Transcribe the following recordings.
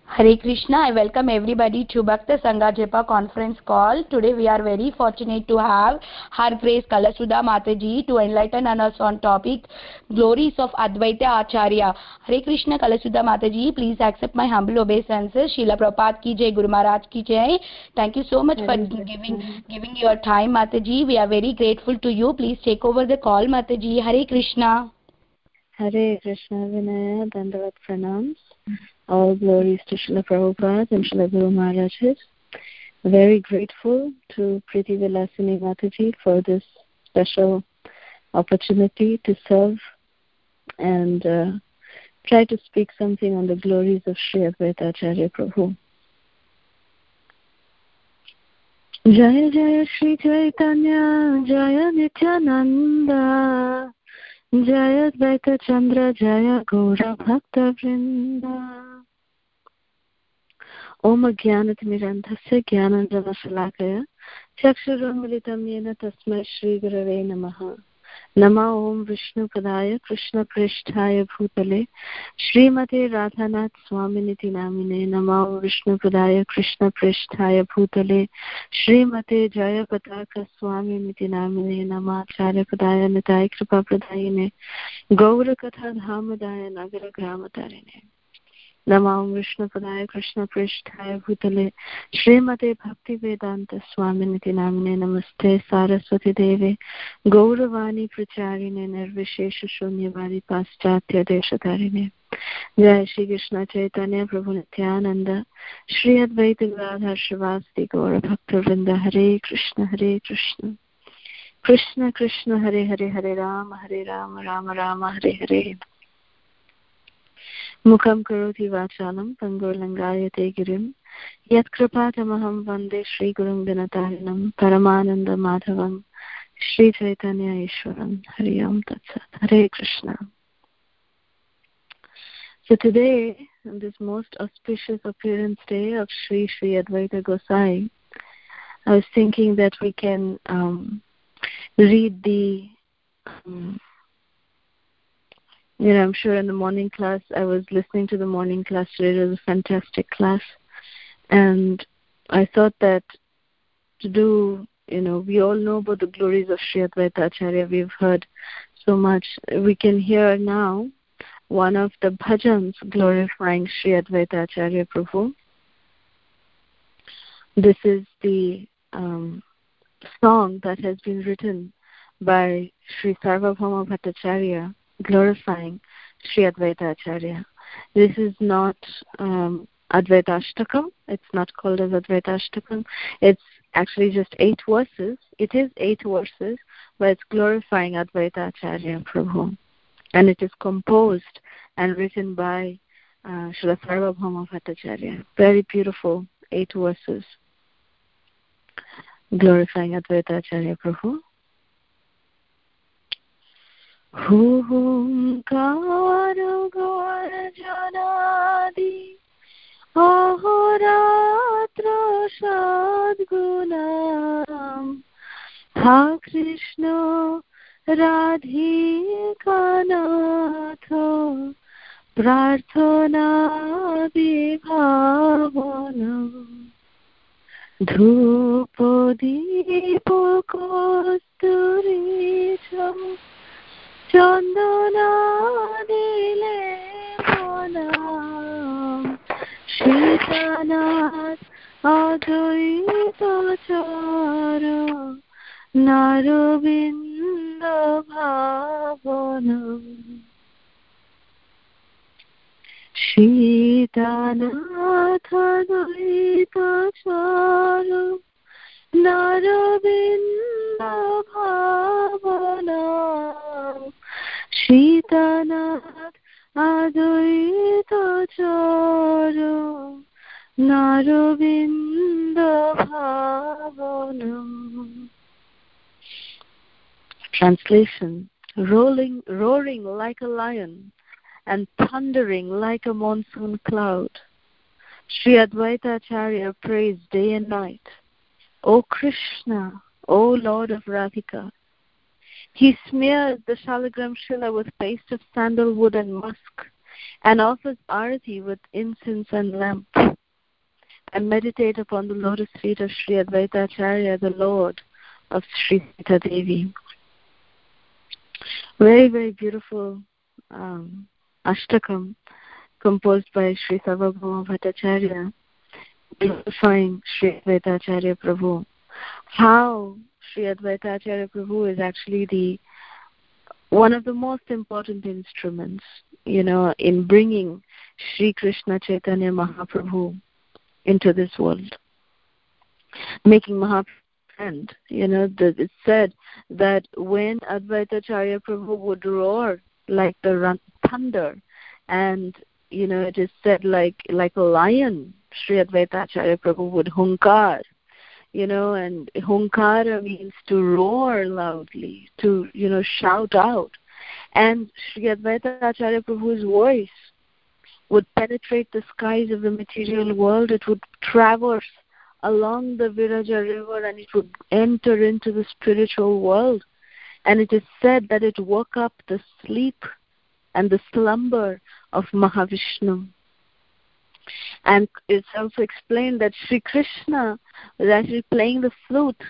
Hare Krishna. I welcome everybody to Bhakta Sangha Japa conference call. Today we are very fortunate to have Her Grace Kalasudha Mataji to enlighten us on topic Glories of Advaita Acharya. Hare Krishna Kalasudha Mataji, please accept my humble obeisances. Srila Prabhupada ki jai, Guru Maharaj ki jai. Thank you so much for giving your time, Mataji. We are very grateful to you. Please take over the call, Mataji. Hare Krishna. Hare Krishna Vinaya Dandavat Pranams. All glories to Srila Prabhupada and Srila Guru Maharaj. Very grateful to Priti Vilasini Mataji for this special opportunity to serve and try to speak something on the glories of Sri Advaita Acharya Prabhu. Jaya Jaya Shri Chaitanya Jaya Nityananda Jaya Advaita Chandra Jaya Gaura Bhakta Vrinda. Om Jnanatimirandhasya Jnananjana-Shalakaya Chakshurummilitam Yena Tasmai Shri Gurave Namaha. Nama Om Vishnu Padaya Krishna Pristhaya Bhutale Srimate Radhanath Swaminiti Namine. Nama Om Vishnu Padaya Krishna Pristhaya Bhutale Srimate Jaya Pataka Swaminiti Namine. Nama Acharya Padaya Nitai Kripa Pradayine Gaura Katha Dhamadaya Nagara Gramatarine. Namam Vishnu Padaya Krishna Pristhaya Bhutale Srimate Bhakti Vedanta Swaminiti Namine. Namaste Saraswati Deve Gauravani Pracharine Nirvishesha Shunyavadi Paschatya Deshatarine. Jai Shri Krishna Chaitanya Prabhu Nityananda Shri Advaita Gadadhar Shrivasti Gaura Bhakta Vrinda. Hare Krishna Hare Krishna Krishna Krishna Hare Hare Hare Rama Rama Rama Hare Hare. Mukham karoti vachalam pangurlangayate girim yat kripatamaham vande Shri Gurum Vinatarinam Paramananda Madhavam Shri Chaitanya Ishwaram. Hari Om Tat Sat. Hare Krishna. So today, on this most auspicious appearance day of Shri Advaita Gosai, I was thinking that we can read the I'm sure in the morning class, I was listening to the morning class today. It was a fantastic class. And I thought that to do, we all know about the glories of Sri Advaita Acharya. We've heard so much. We can hear now one of the bhajans glorifying Sri Advaita Acharya Prabhu. This is the song that has been written by Sri Sarvabhauma Bhattacharya, glorifying Sri Advaita Acharya. This is not Advaita Ashtakam. It's not called as Advaita Ashtakam. It's actually just 8 verses. It is 8 verses, but it's glorifying Advaita Acharya Prabhu. And it is composed and written by Srila Sarvabhauma Bhattacharya. Very beautiful 8 verses glorifying Advaita Acharya Prabhu. Humkaro Janadi Ahoratra Sadgunam Ha Krishna Radhikanatho Prarthana Vibhavanam Dhupadipo Kosturicham Chandana dile monam Shritanath Advaita Chara Narovinda Bhavanam Shritanath Advaita Chara Narovinda Bhavanam Shritanath Advaita Chara Narovinda Bhavanam. Translation: roaring like a lion and thundering like a monsoon cloud, Sri Advaita Acharya prays day and night. O Krishna, O Lord of Radhika, he smears the Shalagram Shila with paste of sandalwood and musk. and offers arati with incense and lamp, and meditate upon the lotus feet of Sri Advaita Acharya, the Lord of Sri Sita Devi. Very, very beautiful ashtakam composed by Sri Sarvabhauma Bhattacharya, glorifying Sri Advaita Acharya Prabhu. How Sri Advaita Acharya Prabhu is actually one of the most important instruments, in bringing Sri Krishna Chaitanya Mahaprabhu into this world, making Mahaprabhu. It's said that when Advaita Acharya Prabhu would roar like the thunder, and it is said like a lion, Sri Advaita Acharya Prabhu would hunkar, and hunkara means to roar loudly, to shout out, and Sri Advaita Acharya Prabhu's voice would penetrate the skies of the material world. It would traverse along the Viraja river, and it would enter into the spiritual world. And it is said that it woke up the sleep and the slumber of Mahavishnu. And it's also explained that Sri Krishna was actually playing the flute.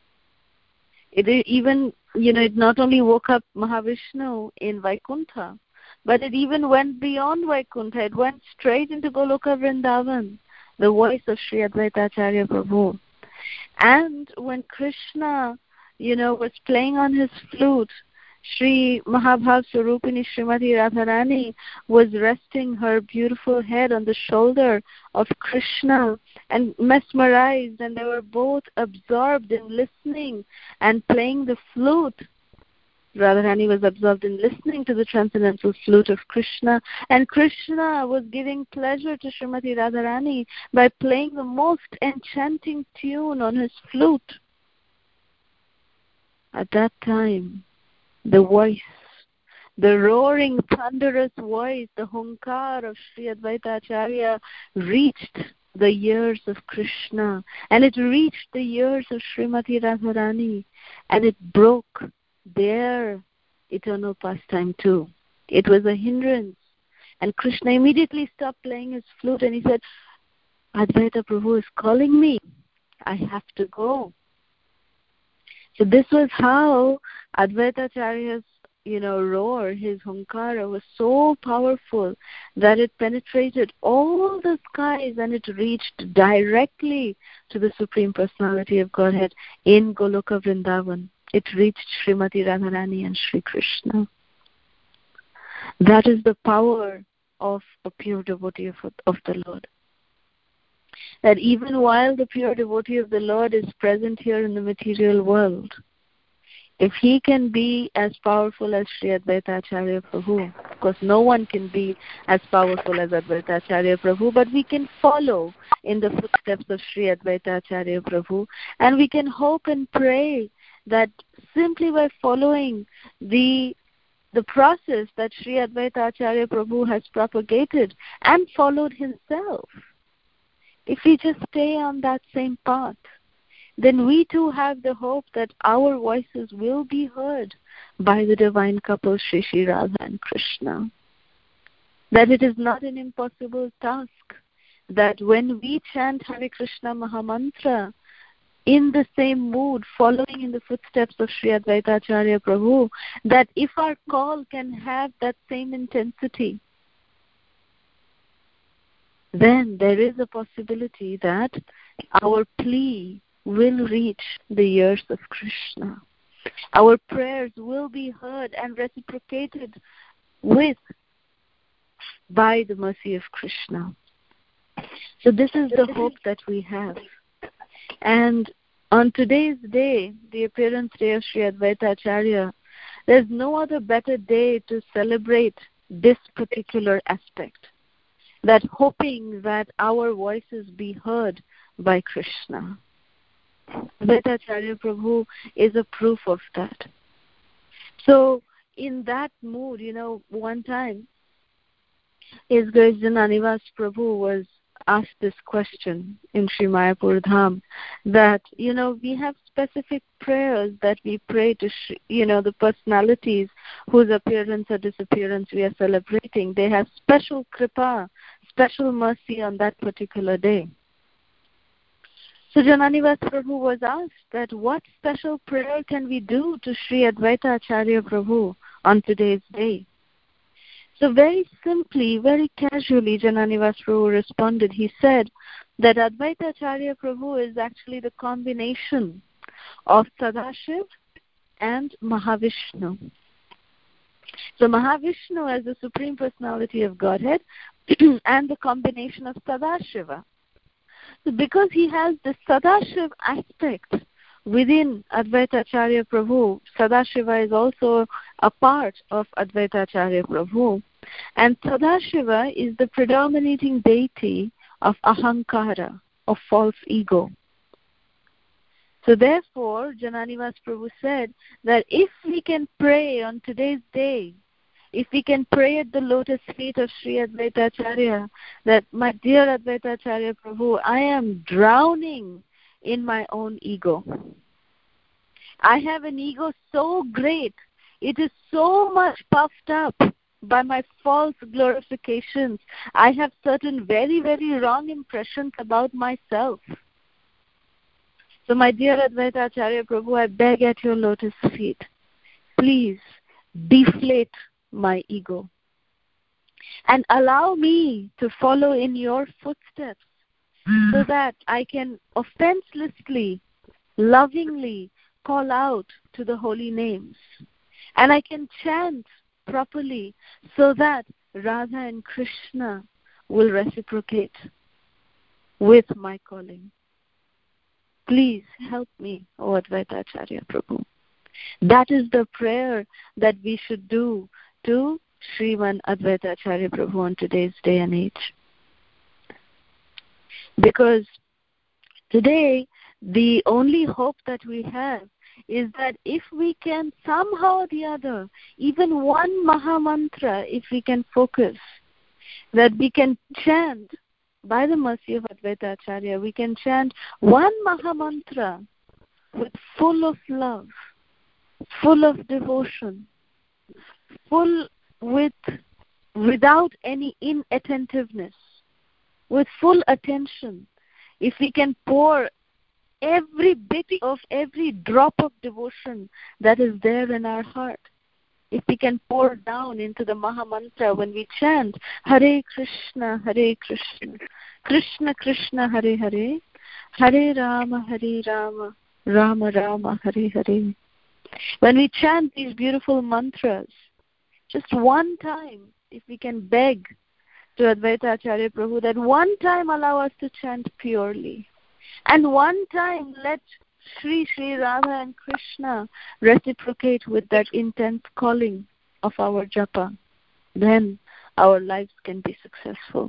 It not only woke up Mahavishnu in Vaikuntha, but it even went beyond Vaikuntha. It went straight into Goloka Vrindavan, the voice of Sri Advaita Acharya Prabhu. And when Krishna, was playing on his flute, Sri Mahabhav Swarupini Srimati Radharani was resting her beautiful head on the shoulder of Krishna and mesmerized, and they were both absorbed in listening and playing the flute. Radharani was absorbed in listening to the transcendental flute of Krishna, and Krishna was giving pleasure to Srimati Radharani by playing the most enchanting tune on his flute. At that time, the voice, the roaring, thunderous voice, the hunkar of Sri Advaita Acharya reached the ears of Krishna, and it reached the ears of Srimati Radharani, and it broke their eternal pastime too. It was a hindrance, and Krishna immediately stopped playing his flute, and he said, Advaita Prabhu is calling me. I have to go. So this was how Advaita Acharya's roar, his hunkara, was so powerful that it penetrated all the skies, and it reached directly to the Supreme Personality of Godhead in Goloka Vrindavan. It reached Srimati Radharani and Sri Krishna. That is the power of a pure devotee of the Lord. That even while the pure devotee of the Lord is present here in the material world, if he can be as powerful as Sri Advaita Acharya Prabhu, of course no one can be as powerful as Advaita Acharya Prabhu, but we can follow in the footsteps of Sri Advaita Acharya Prabhu, and we can hope and pray that simply by following the process that Sri Advaita Acharya Prabhu has propagated and followed himself, if we just stay on that same path, then we too have the hope that our voices will be heard by the divine couple Shri Shri Radha and Krishna. That it is not an impossible task, that when we chant Hare Krishna Mahamantra in the same mood, following in the footsteps of Sri Advaita Acharya Prabhu, that if our call can have that same intensity, then there is a possibility that our plea will reach the ears of Krishna. Our prayers will be heard and reciprocated with by the mercy of Krishna. So this is the hope that we have. And on today's day, the appearance day of Sri Advaita Acharya, there's no other better day to celebrate this particular aspect, that hoping that our voices be heard by Krishna. Advaita Acharya Prabhu is a proof of that. So in that mood, one time, His Grace Jananivas Prabhu was asked this question in Sri Mayapur Dham, that, we have specific prayers that we pray to, the personalities whose appearance or disappearance we are celebrating. They have special kripa, special mercy on that particular day. So Jananivas Prabhu was asked that what special prayer can we do to Sri Advaita Acharya Prabhu on today's day? So very simply, very casually, Jananivas Prabhu responded. He said that Advaita Acharya Prabhu is actually the combination of Sadashiv and Mahavishnu. So Mahavishnu as the Supreme Personality of Godhead and the combination of Sadashiva. So because he has the Sadashiv aspect within Advaita Acharya Prabhu, Sadashiva is also a part of Advaita Acharya Prabhu. And Sadashiva is the predominating deity of Ahankara, of false ego. So therefore, Jananivas Prabhu said that if we can pray on today's day, if we can pray at the lotus feet of Sri Advaita Acharya, that my dear Advaita Acharya Prabhu, I am drowning in my own ego. I have an ego so great, it is so much puffed up by my false glorifications. I have certain very, very wrong impressions about myself. So my dear Advaita Acharya Prabhu, I beg at your lotus feet, please deflate my ego and allow me to follow in your footsteps so that I can offenselessly, lovingly call out to the holy names and I can chant properly so that Radha and Krishna will reciprocate with my calling. Please help me, O Advaita Acharya Prabhu. That is the prayer that we should do to Sriman Advaita Acharya Prabhu on today's day and age. Because today, the only hope that we have is that if we can somehow or the other, even one Maha Mantra, if we can focus, that we can chant, by the mercy of Advaita Acharya, we can chant one Maha Mantra with full of love, full of devotion, without any inattentiveness, with full attention. If we can pour every bit of every drop of devotion that is there in our heart, if we can pour down into the Maha Mantra when we chant Hare Krishna, Krishna Krishna, Hare Hare, Hare Rama, Rama Rama, Hare Hare. When we chant these beautiful mantras, just one time, if we can beg to Advaita Acharya Prabhu that one time allow us to chant purely, and one time let Sri Radha and Krishna reciprocate with that intense calling of our japa, then our lives can be successful.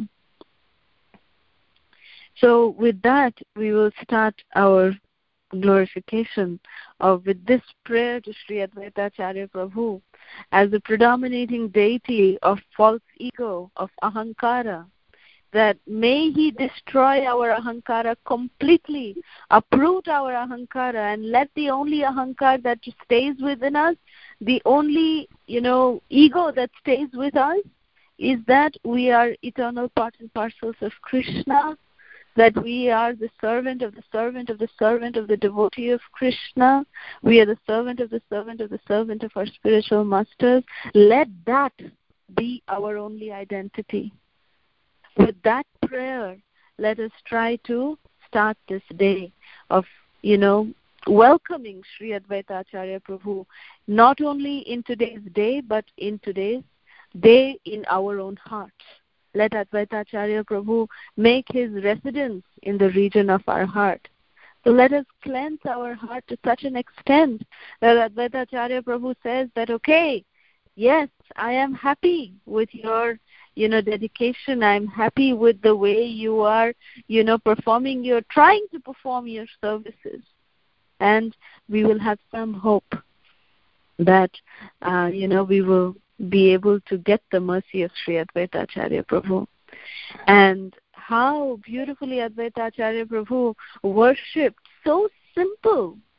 So with that, we will start our glorification with this prayer to Sri Advaita Acharya Prabhu as the predominating deity of false ego, of ahankara, that may he destroy our ahankara completely, uproot our ahankara, and let the only ahankara that stays within us, the only, ego that stays with us, is that we are eternal part and parcels of Krishna, that we are the servant of the servant of the servant of the devotee of Krishna, we are the servant of the servant of the servant of our spiritual masters. Let that be our only identity. With that prayer, let us try to start this day of, welcoming Sri Advaita Acharya Prabhu, not only in today's day, but in today's day in our own hearts. Let Advaita Acharya Prabhu make his residence in the region of our heart. So let us cleanse our heart to such an extent that Advaita Acharya Prabhu says that, okay, yes, I am happy with your dedication. I'm happy with the way you are, trying to perform your services. And we will have some hope that, we will be able to get the mercy of Sri Advaita Acharya Prabhu. And how beautifully Advaita Acharya Prabhu worshipped, so simple,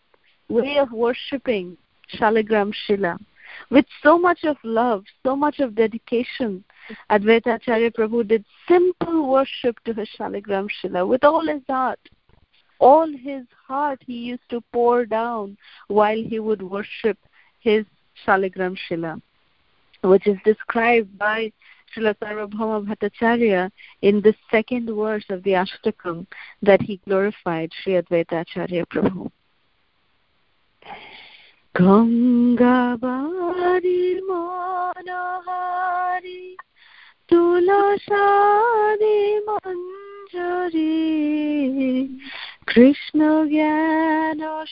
way of worshipping Shaligram Shila with so much of love, so much of dedication. Advaita Acharya Prabhu did simple worship to his Shaligram Shila with all his heart. All his heart he used to pour down while he would worship his Shaligram Shila, which is described by Srila Sarvabhauma Bhattacharya in the second verse of the Ashtakam, that he glorified Sri Advaita Acharya Prabhu. Gangabari Manahari Tulasadi Manjari Krishna Gyana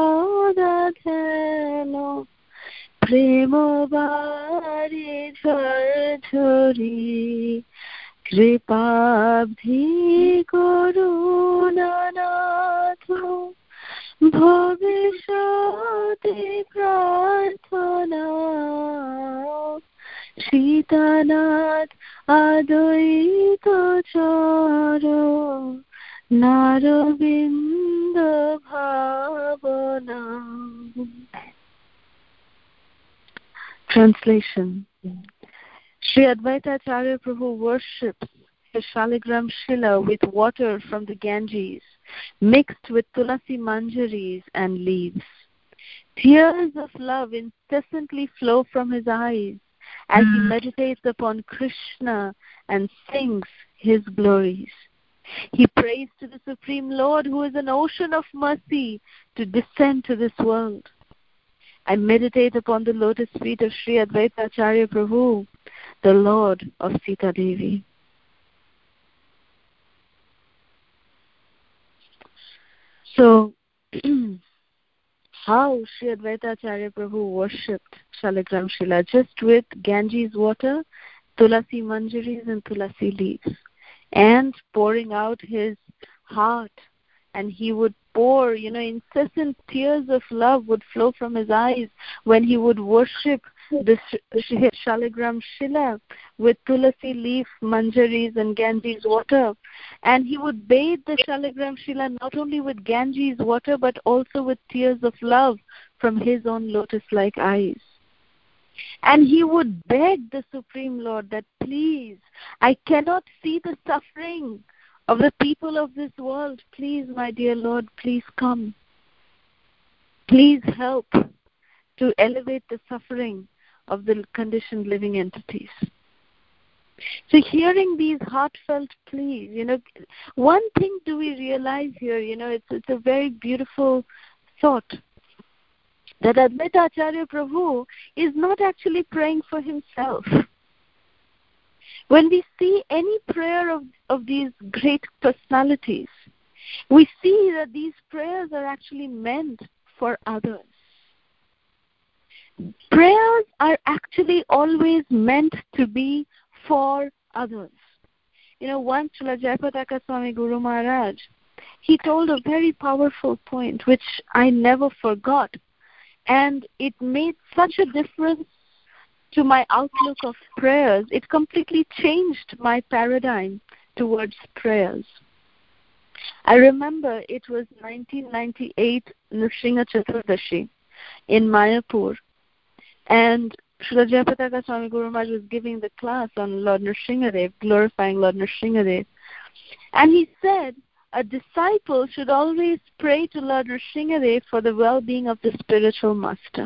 Shodadheno Premobari Jharjhari Kripabdhi Gurunanatho Bhavishati Prarthana Shitanath Advaita Charo Naravinda Bhavana. Translation. Sri Advaita Acharya Prabhu worships his Shaligram Shila with water from the Ganges, mixed with tulasi manjaris and leaves. Tears of love incessantly flow from his eyes as he meditates upon Krishna and sings his glories. He prays to the Supreme Lord, who is an ocean of mercy, to descend to this world. I meditate upon the lotus feet of Sri Advaita Acharya Prabhu, the Lord of Sita Devi. So, how Sri Advaita Acharya Prabhu worshipped Shaligram Shila? Just with Ganges water, tulasi manjaris and tulasi leaves, and pouring out his heart. And he would pour, incessant tears of love would flow from his eyes when he would worship the Shaligram Shila with tulasi leaf, manjaris and Ganges water. And he would bathe the Shaligram Shila not only with Ganges water but also with tears of love from his own lotus-like eyes. And he would beg the Supreme Lord that, please, I cannot see the suffering of the people of this world. Please, my dear Lord, please come. Please help to elevate the suffering of the conditioned living entities. So hearing these heartfelt pleas, one thing do we realize here, it's a very beautiful thought, that Advaita Acharya Prabhu is not actually praying for himself. When we see any prayer of these great personalities, we see that these prayers are actually meant for others. Prayers are actually always meant to be for others. Once Srila Jayapataka Swami Guru Maharaj, he told a very powerful point which I never forgot, and it made such a difference to my outlook of prayers. It completely changed my paradigm towards prayers. I remember it was 1998 Nrsimha Chaturdashi in Mayapur, and Srila Jayapataka Swami Guru Maharaj was giving the class on Lord Nrsimhadev, glorifying Lord Nrsimhadev. And he said, a disciple should always pray to Lord Nrsimhadev for the well-being of the spiritual master.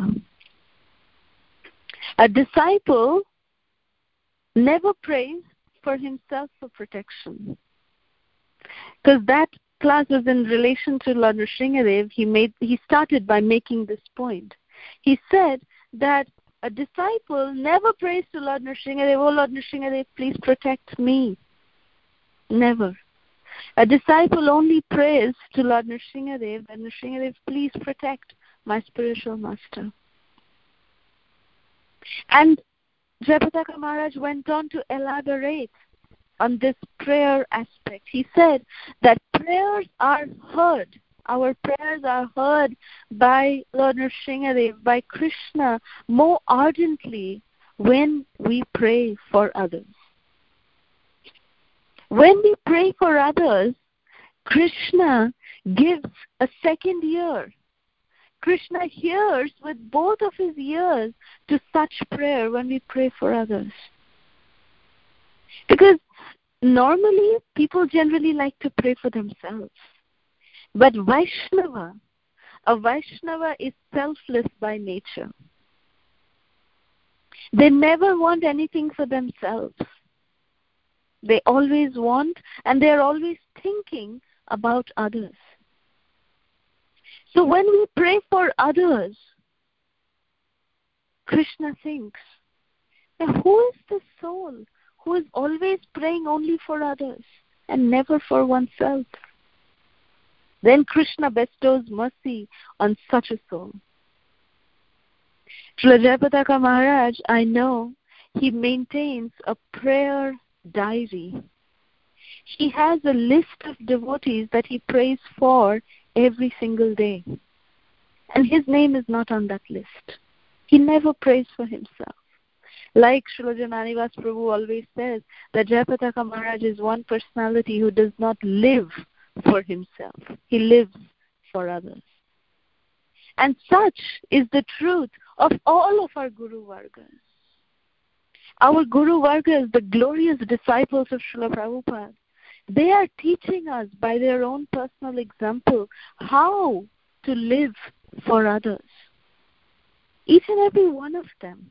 A disciple never prays for himself for protection. Because that class was in relation to Lord Nrsimhadev. He started by making this point. He said that a disciple never prays to Lord Nrsimhadev, oh Lord Nrsimhadev, please protect me. Never. A disciple only prays to Lord Nrsimhadev, that Nrsimhadev, please protect my spiritual master. And Jayapataka Maharaj went on to elaborate on this prayer aspect. He said that prayers are heard. Our prayers are heard by Lord Nrsimhadev, by Krishna, more ardently when we pray for others. When we pray for others, Krishna gives a second ear. Krishna hears with both of his ears to such prayer when we pray for others. Because normally people generally like to pray for themselves. But a Vaishnava is selfless by nature. They never want anything for themselves. They always want, and they are always thinking about others. So when we pray for others, Krishna thinks, now who is the soul who is always praying only for others and never for oneself? Then Krishna bestows mercy on such a soul. Srila Jayapataka Maharaj, I know, he maintains a prayer diary. He has a list of devotees that he prays for every single day. And his name is not on that list. He never prays for himself. Like Srila Jananivas Prabhu always says, that Jayapataka Maharaj is one personality who does not live for himself. He lives for others. And such is the truth of all of our Guru Vargas. Our Guru Vargas, the glorious disciples of Srila Prabhupada, they are teaching us by their own personal example how to live for others. Each and every one of them.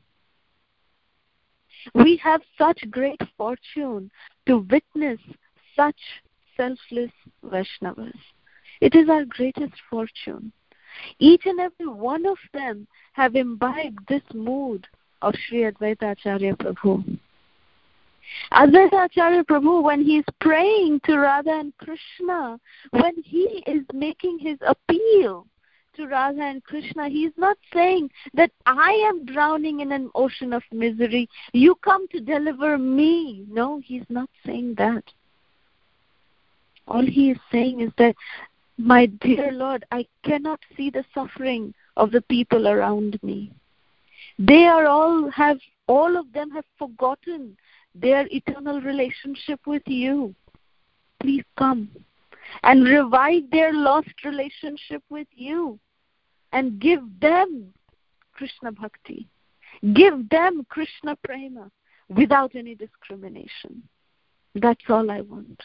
We have such great fortune to witness such selfless Vaishnavas. It is our greatest fortune. Each and every one of them have imbibed this mood of Sri Advaita Acharya Prabhu. Advaita Acharya Prabhu, when he is praying to Radha and Krishna, when he is making his appeal to Radha and Krishna, he is not saying that I am drowning in an ocean of misery, you come to deliver me. No, he is not saying that. All he is saying is that, my dear Lord, I cannot see the suffering of the people around me. All of them have forgotten their eternal relationship with you. Please come and revive their lost relationship with you and give them Krishna Bhakti. Give them Krishna Prema without any discrimination. That's all I want.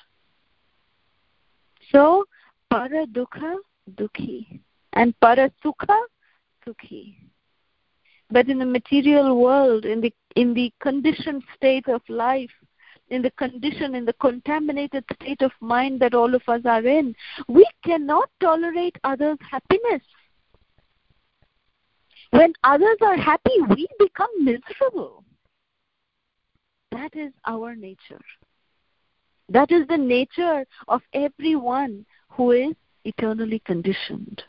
So, para dukha, dukhi, and para sukha, sukhi. But in the material world, in the conditioned state of life, in the contaminated state of mind that all of us are in, we cannot tolerate others' happiness. When others are happy, we become miserable. That is our nature. That is the nature of everyone who is eternally conditioned.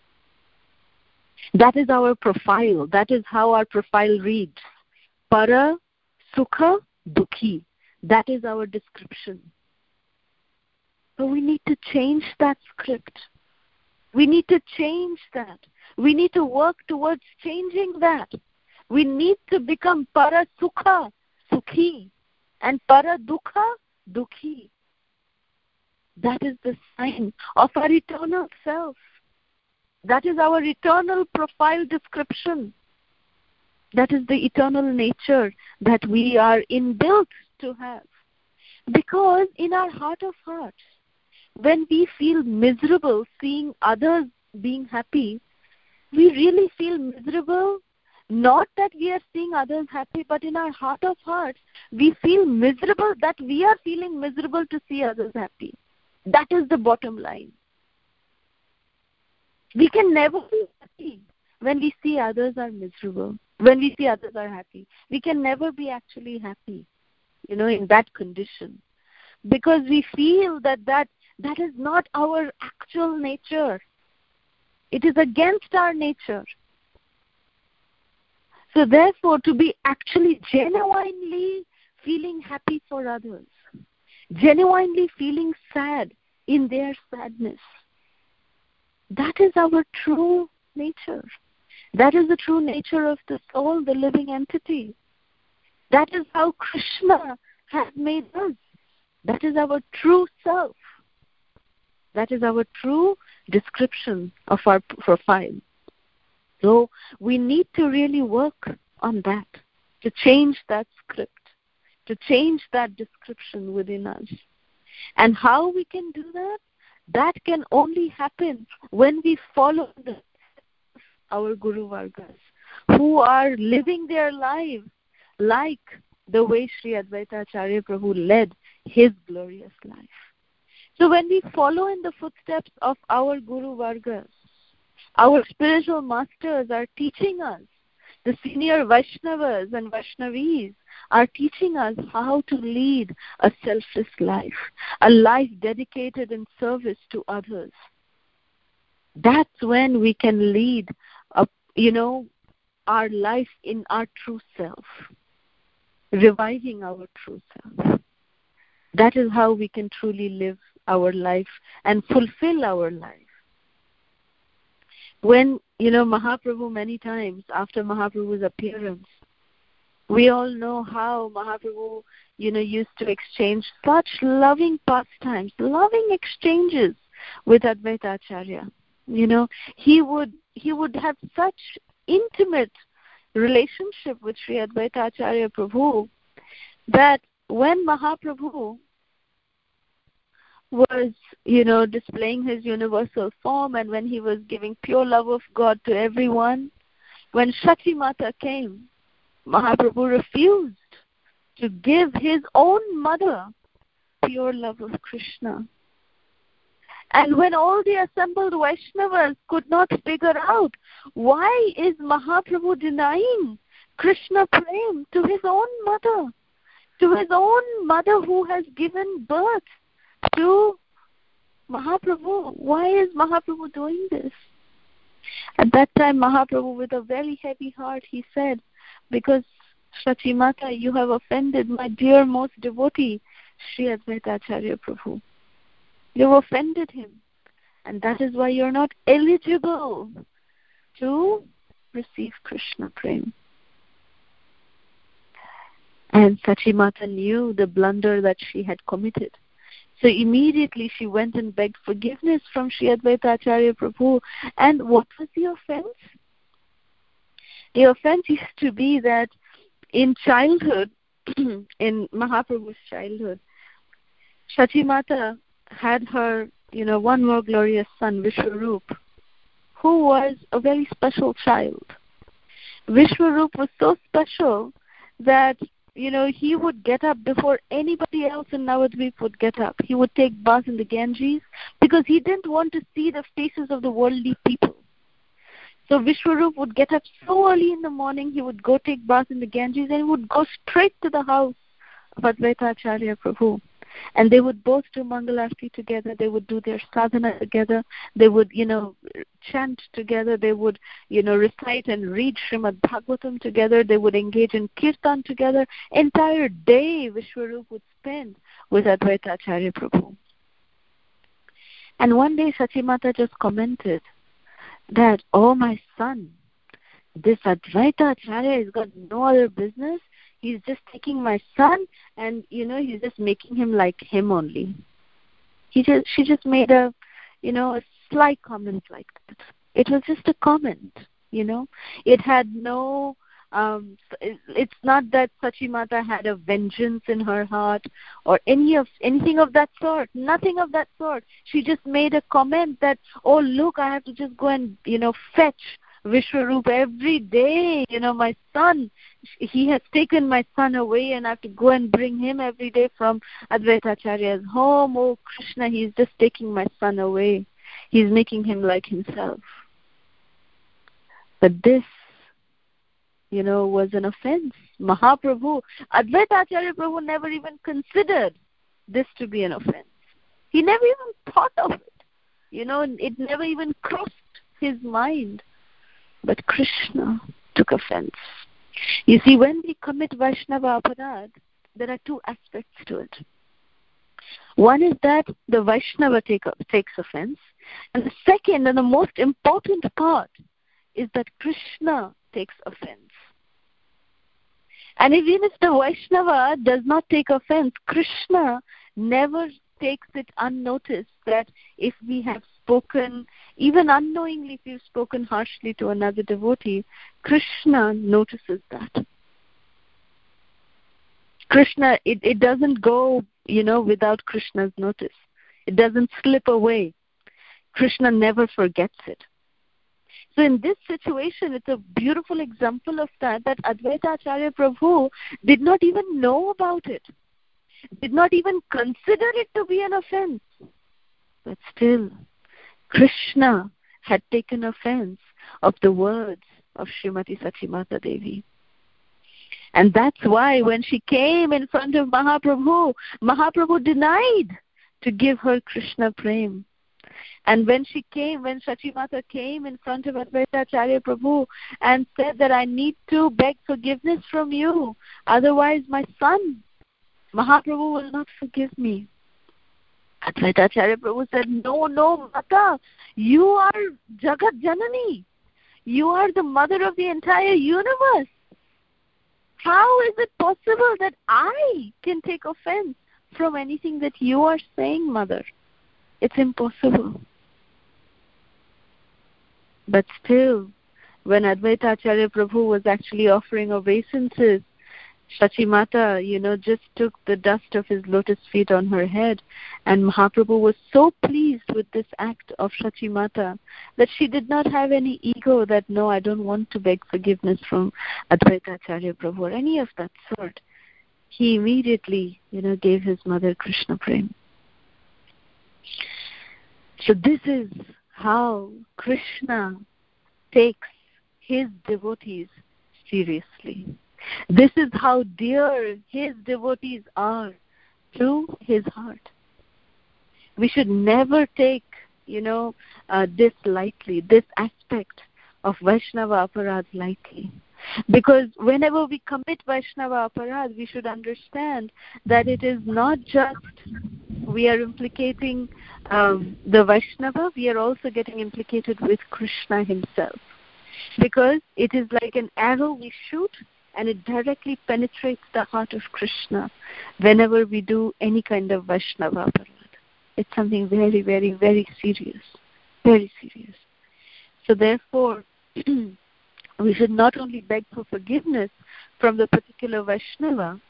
That is our profile. That is how our profile reads. Para, Sukha, Dukhi. That is our description. So we need to change that script. We need to change that. We need to work towards changing that. We need to become Para Sukha, Sukhi, and Para Dukha, Dukhi. That is the sign of our eternal self. That is our eternal profile description. That is the eternal nature that we are inbuilt to have. Because in our heart of hearts, when we feel miserable seeing others being happy, we really feel miserable. Not that we are seeing others happy, but in our heart of hearts, we feel miserable that we are feeling miserable to see others happy. That is the bottom line. We can never be happy when we see others are miserable, when we see others are happy. We can never be actually happy, in that condition. Because we feel that is not our actual nature. It is against our nature. So therefore, to be actually genuinely feeling happy for others, genuinely feeling sad in their sadness, that is our true nature. That is the true nature of the soul, the living entity. That is how Krishna has made us. That is our true self. That is our true description of our profile. So we need to really work on that, to change that script, to change that description within us. And how we can do that? That can only happen when we follow our Guru Vargas, who are living their lives like the way Sri Advaita Acharya Prabhu led his glorious life. So when we follow in the footsteps of our Guru Vargas, our spiritual masters are teaching us, the senior Vaishnavas and Vaishnavis are teaching us how to lead a selfless life, a life dedicated in service to others. That's when we can lead, our life in our true self, reviving our true self. That is how we can truly live our life and fulfill our life. When, Mahaprabhu, many times after Mahaprabhu's appearance, we all know how Mahaprabhu, used to exchange such loving pastimes, loving exchanges with Advaita Acharya. He would have such intimate relationship with Sri Advaita Acharya Prabhu that when Mahaprabhu was, displaying his universal form, and when he was giving pure love of God to everyone, when Shachi Mata came, Mahaprabhu refused to give his own mother pure love of Krishna. And when all the assembled Vaishnavas could not figure out why is Mahaprabhu denying Krishna Prem to his own mother who has given birth to Mahaprabhu, why is Mahaprabhu doing this? At that time, Mahaprabhu, with a very heavy heart, he said, because Shachi Mata, you have offended my dear most devotee, Sri Advaita Acharya Prabhu. You have offended him, and that is why you are not eligible to receive Krishna Prem. And Shachi Mata knew the blunder that she had committed. So immediately she went and begged forgiveness from Sri Advaita Acharya Prabhu. And what was the offense? The offense used to be that in childhood, in Mahaprabhu's childhood, Shachi Mata had her, one more glorious son, Vishwarup, who was a very special child. Vishwarup was so special that, he would get up before anybody else in Navadvip would get up. He would take baths in the Ganges because he didn't want to see the faces of the worldly people. So Vishwarup would get up so early in the morning, he would go take baths in the Ganges, and he would go straight to the house of Advaita Acharya Prabhu. And they would both do Mangalarti together, they would do their sadhana together, they would, chant together, they would, recite and read Srimad Bhagavatam together, they would engage in Kirtan together. Entire day Vishwarup would spend with Advaita Acharya Prabhu. And one day Shachi Mata just commented that, oh my son, this Advaita Acharya has got no other business. He's just taking my son and, he's just making him like him only. She just made a slight comment like that. It was just a comment, It had no, it's not that Shachi Mata had a vengeance in her heart or anything of that sort. Nothing of that sort. She just made a comment that, oh, look, I have to just go and, fetch Vishwarup every day. My son, he has taken my son away and I have to go and bring him every day from Advaita Acharya's home. Oh, Krishna, he's just taking my son away. He's making him like himself. But this, was an offense. Mahaprabhu, Advaita Acharya Prabhu never even considered this to be an offense. He never even thought of it. It never even crossed his mind. But Krishna took offense. You see, when we commit Vaishnava Aparad, there are two aspects to it. One is that the Vaishnava takes offense. And the second and the most important part is that Krishna takes offense. And even if the Vaishnava does not take offense, Krishna never takes it unnoticed that if we have spoken, even unknowingly, if you've spoken harshly to another devotee, Krishna notices that. Krishna, it doesn't go, without Krishna's notice. It doesn't slip away. Krishna never forgets it. So in this situation, it's a beautiful example of that Advaita Acharya Prabhu did not even know about it, did not even consider it to be an offense. But still, Krishna had taken offense of the words of Srimati Sachimata Devi. And that's why when she came in front of Mahaprabhu, Mahaprabhu denied to give her Krishna Prem. And when Sachimata came in front of Advaita Acharya Prabhu and said that I need to beg forgiveness from you, otherwise my son, Mahaprabhu, will not forgive me. Advaita Acharya Prabhu said, no, Mata, you are Jagat Janani. You are the mother of the entire universe. How is it possible that I can take offense from anything that you are saying, Mother? It's impossible. But still, when Advaita Acharya Prabhu was actually offering obeisances, Sachimata, just took the dust of his lotus feet on her head, and Mahaprabhu was so pleased with this act of Sachimata that she did not have any ego that, no, I don't want to beg forgiveness from Advaita Acharya Prabhu or any of that sort. He immediately, gave his mother Krishna Prem. So this is how Krishna takes his devotees seriously. This is how dear his devotees are to his heart. We should never take, this lightly, this aspect of Vaishnava Aparad lightly. Because whenever we commit Vaishnava Aparad, we should understand that it is not just we are implicating the Vaishnava, we are also getting implicated with Krishna himself. Because it is like an arrow we shoot and it directly penetrates the heart of Krishna whenever we do any kind of Vaishnava Aparad. It's something very, very, very serious. Very serious. So therefore, we should not only beg for forgiveness from the particular Vaishnava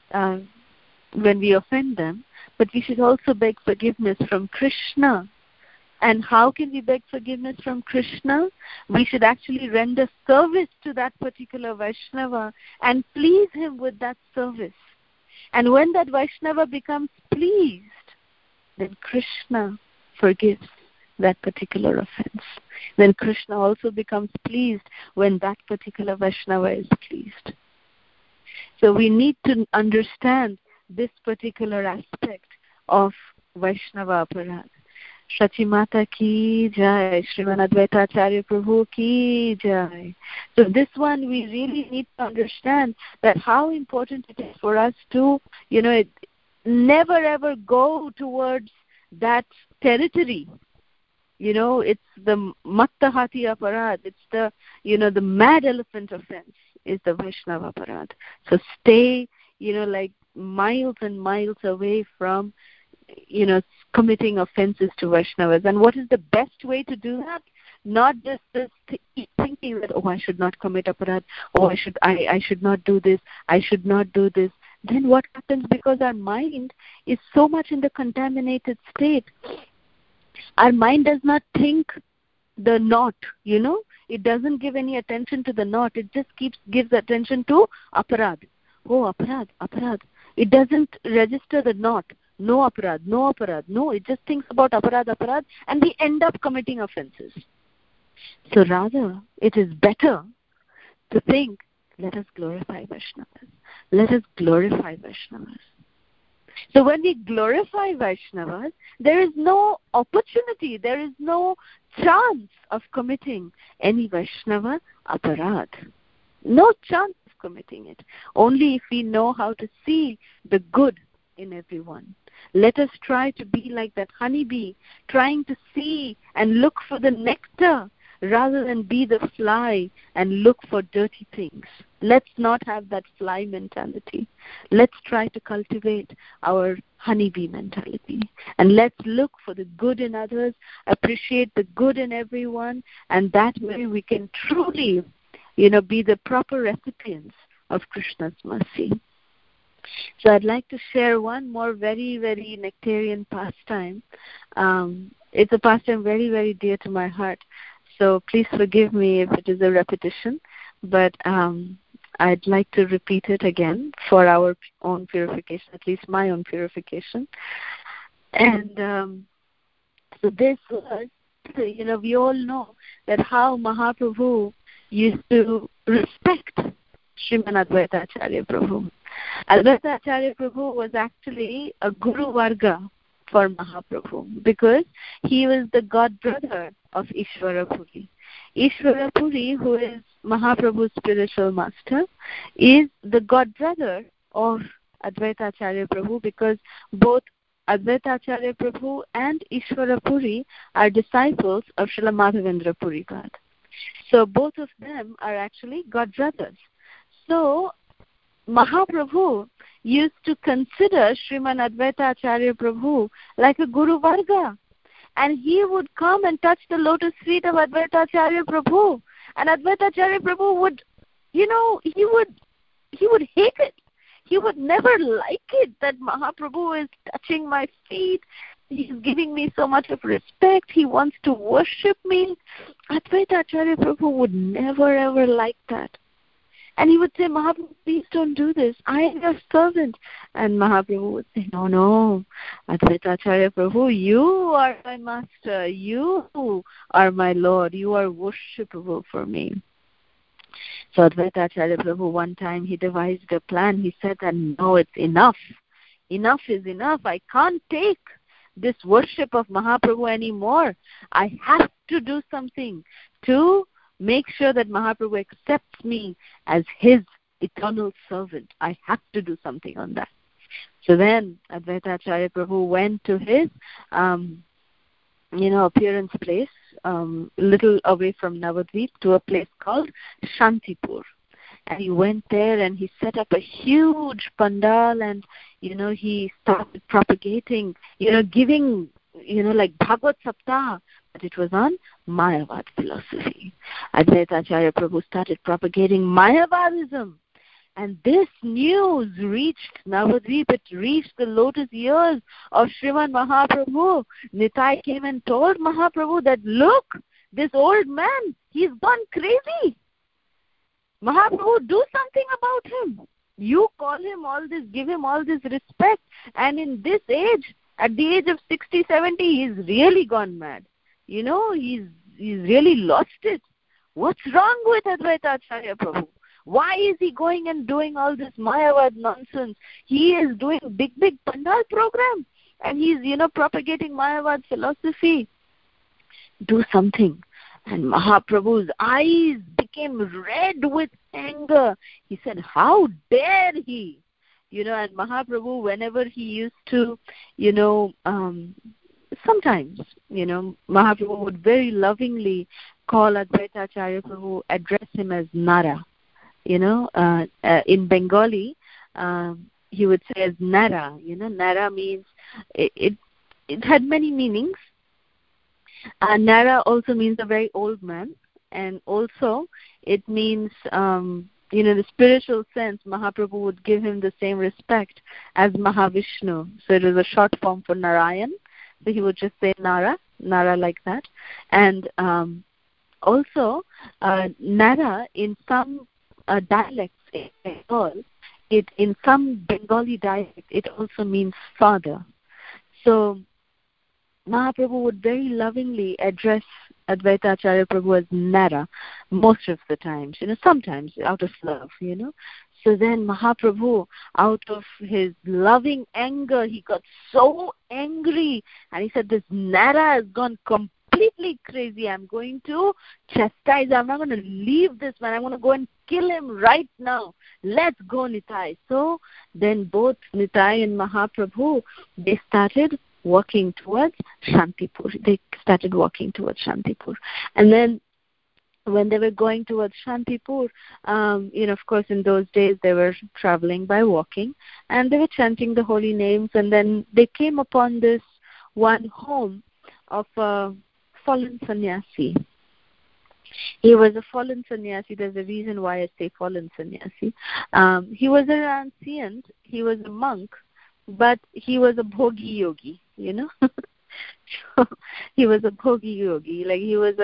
when we offend them, but we should also beg forgiveness from Krishna. And how can we beg forgiveness from Krishna? We should actually render service to that particular Vaishnava and please him with that service. And when that Vaishnava becomes pleased, then Krishna forgives that particular offense. Then Krishna also becomes pleased when that particular Vaishnava is pleased. So we need to understand this particular aspect of Vaishnava Aparad. Sachimata ki jai, Sriman Advaita Acharya Prabhu ki jai. So this one we really need to understand that how important it is for us to, never ever go towards that territory. It's the Mattahati Aparad, it's the, the mad elephant offense is the Vaishnava Aparad. So stay, like miles and miles away from, committing offenses to Vaishnavas. And what is the best way to do that? Not just this thinking that, I should not commit aparad, I should not do this, I should not do this. Then what happens? Because our mind is so much in the contaminated state, our mind does not think the not, it doesn't give any attention to the not, it just gives attention to aparad. Oh, aparad. It doesn't register the not. No aparad. No, it just thinks about aparad, and we end up committing offenses. So rather, it is better to think, let us glorify Vaishnavas. Let us glorify Vaishnavas. So when we glorify Vaishnavas, there is no opportunity, there is no chance of committing any Vaishnava aparad. No chance of committing it. Only if we know how to see the good in everyone. Let us try to be like that honeybee, trying to see and look for the nectar rather than be the fly and look for dirty things. Let's not have that fly mentality. Let's try to cultivate our honeybee mentality. And let's look for the good in others, appreciate the good in everyone, and that way we can truly, be the proper recipients of Krishna's mercy. So I'd like to share one more very, very nectarian pastime. It's a pastime very, very dear to my heart. So please forgive me if it is a repetition, but I'd like to repeat it again for our own purification, at least my own purification. And so this was, we all know that how Mahaprabhu used to respect Sriman Advaita Acharya Prabhu. Advaita Acharya Prabhu was actually a Guru Varga for Mahaprabhu because he was the god brother of Ishvara Puri. Ishvara Puri, who is Mahaprabhu's spiritual master, is the god brother of Advaita Acharya Prabhu because both Advaita Acharya Prabhu and Ishvara Puri are disciples of Srila Madhavendra Puri God. So both of them are actually god brothers. So Mahaprabhu used to consider Sriman Advaita Acharya Prabhu like a Guru Varga. And he would come and touch the lotus feet of Advaita Acharya Prabhu. And Advaita Acharya Prabhu would, he would hate it. He would never like it that Mahaprabhu is touching my feet. He's giving me so much of respect. He wants to worship me. Advaita Acharya Prabhu would never ever like that. And he would say, Mahaprabhu, please don't do this. I am your servant. And Mahaprabhu would say, no, Advaita Acharya Prabhu, you are my master. You are my Lord. You are worshipable for me. So Advaita Acharya Prabhu, one time he devised a plan. He said that, no, it's enough. Enough is enough. I can't take this worship of Mahaprabhu anymore. I have to do something to make sure that Mahaprabhu accepts me as his eternal servant. I have to do something on that. So then Advaita Acharya Prabhu went to his, appearance place, little away from Navadvip, to a place called Shantipur. And he went there and he set up a huge pandal and, he started propagating, giving, like Bhagavad Saptah, but it was on Mayavad philosophy. Advaita Acharya Prabhu started propagating Mayavadism. And this news reached Navadvip, it reached the lotus ears of Sriman Mahaprabhu. Nitai came and told Mahaprabhu that, look, this old man, he's gone crazy. Mahaprabhu, do something about him. You call him all this, give him all this respect. And in this age, at the age of 60, 70, he's really gone mad. He's really lost it. What's wrong with Advaita Acharya Prabhu? Why is he going and doing all this Mayavad nonsense? He is doing big pandal program and he's, propagating Mayavad philosophy. Do something. And Mahaprabhu's eyes became red with anger. He said, how dare he? And Mahaprabhu, whenever he used to, sometimes, Mahaprabhu would very lovingly call Advaita Acharya Prabhu, address him as Nara. In Bengali, he would say as Nara. Nara means, it had many meanings. Nara also means a very old man. And also, it means, the spiritual sense, Mahaprabhu would give him the same respect as Mahavishnu. So it was a short form for Narayan. So he would just say Nara like that. And also, Nara in some dialects in Bengal, in some Bengali dialect, it also means father. So Mahaprabhu would very lovingly address Advaita Acharya Prabhu as Nara most of the times, sometimes out of love, So then Mahaprabhu, out of his loving anger, he got so angry and he said, this Nara has gone completely crazy. I'm going to chastise. I'm not going to leave this man. I'm going to go and kill him right now. Let's go, Nitai. So then both Nitai and Mahaprabhu, they started walking towards Shantipur. They started walking towards Shantipur. And then when they were going towards Shantipur, of course, in those days they were traveling by walking, and they were chanting the holy names, and then they came upon this one home of a fallen sannyasi. He was a fallen sannyasi. There's a reason why I say fallen sannyasi. He was an ancient, he was a monk, but he was a bhogi yogi, So he was a bhogi yogi. Like he was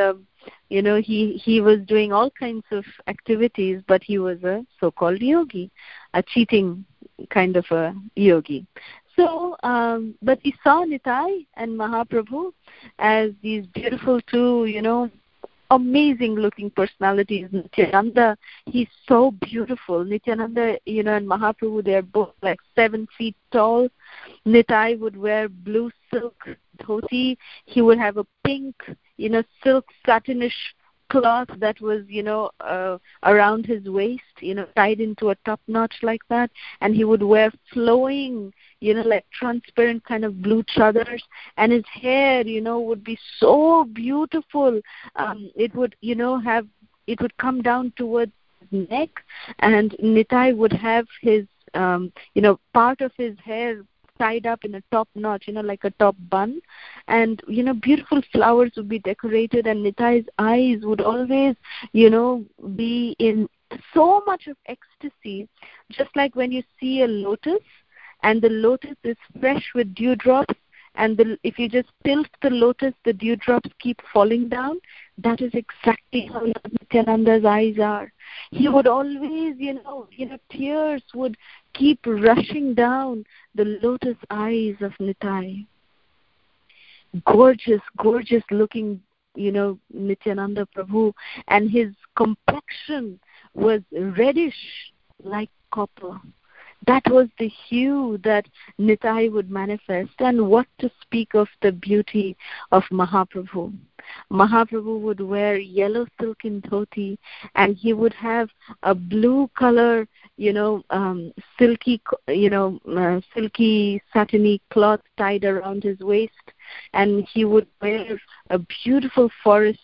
he was doing all kinds of activities, but he was a so-called yogi, a cheating kind of a yogi. So, but he saw Nitai and Mahaprabhu as these beautiful two, amazing looking personalities. Nityananda, he's so beautiful. Nityananda, and Mahaprabhu, they're both like 7 feet tall. Nitai would wear blue silk dhoti. He would have a pink, silk satinish cloth that was, around his waist, tied into a top notch like that. And he would wear flowing, like transparent kind of blue chadars. And his hair, would be so beautiful. It would, it would come down towards his neck. And Nitai would have his, part of his hair tied up in a top notch, like a top bun. And, beautiful flowers would be decorated, and Nitai's eyes would always, be in so much of ecstasy, just like when you see a lotus, and the lotus is fresh with dewdrops, and if you just tilt the lotus, the dewdrops keep falling down. That is exactly how Nityananda's eyes are. He would always, tears would keep rushing down the lotus eyes of Nitai. Gorgeous, gorgeous looking, Nityananda Prabhu. And his complexion was reddish like copper. That was the hue that Nitai would manifest. And what to speak of the beauty of Mahaprabhu. Mahaprabhu would wear yellow silken dhoti, and he would have a blue color, silky satiny cloth tied around his waist. And he would wear a beautiful forest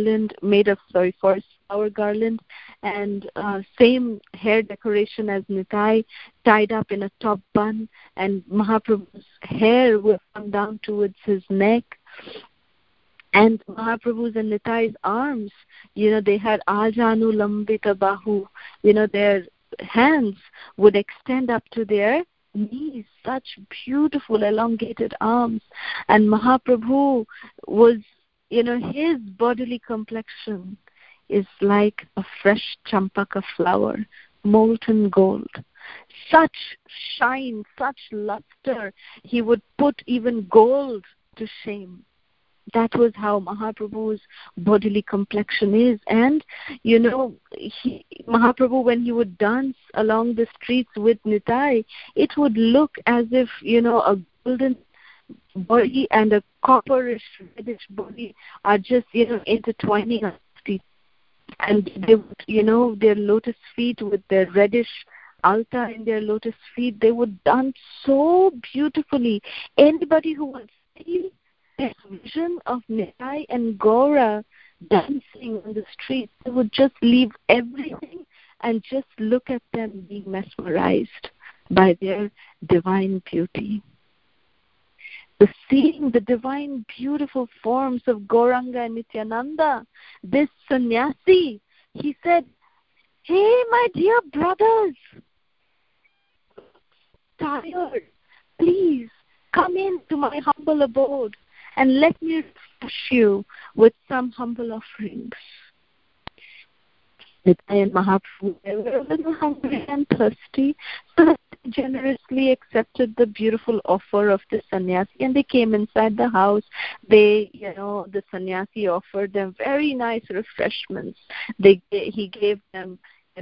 flower garland, and same hair decoration as Nitai, tied up in a top bun, and Mahaprabhu's hair would come down towards his neck. And Mahaprabhu's and Nitai's arms, they had ajanu lambita bahu, their hands would extend up to their knees, such beautiful elongated arms. And Mahaprabhu was, his bodily complexion is like a fresh champaka flower, molten gold. Such shine, such luster, he would put even gold to shame. That was how Mahaprabhu's bodily complexion is. And, Mahaprabhu, when he would dance along the streets with Nitai, it would look as if, a golden body and a copperish, reddish body are just, intertwining on the street. And they would, their lotus feet with their reddish altar in their lotus feet, they would dance so beautifully. Anybody who would see this vision of Nitai and Gaura dancing on the street, they would just leave everything and just look at them being mesmerized by their divine beauty. The seeing the divine beautiful forms of Gauranga and Nityananda, this sannyasi, he said, "Hey, my dear brothers, tired, please come into my humble abode and let me refresh you with some humble offerings." Nitai and Mahaprabhu, they were a little hungry and thirsty, so they generously accepted the beautiful offer of the sannyasi, and they came inside the house. The sannyasi offered them very nice refreshments. He gave them,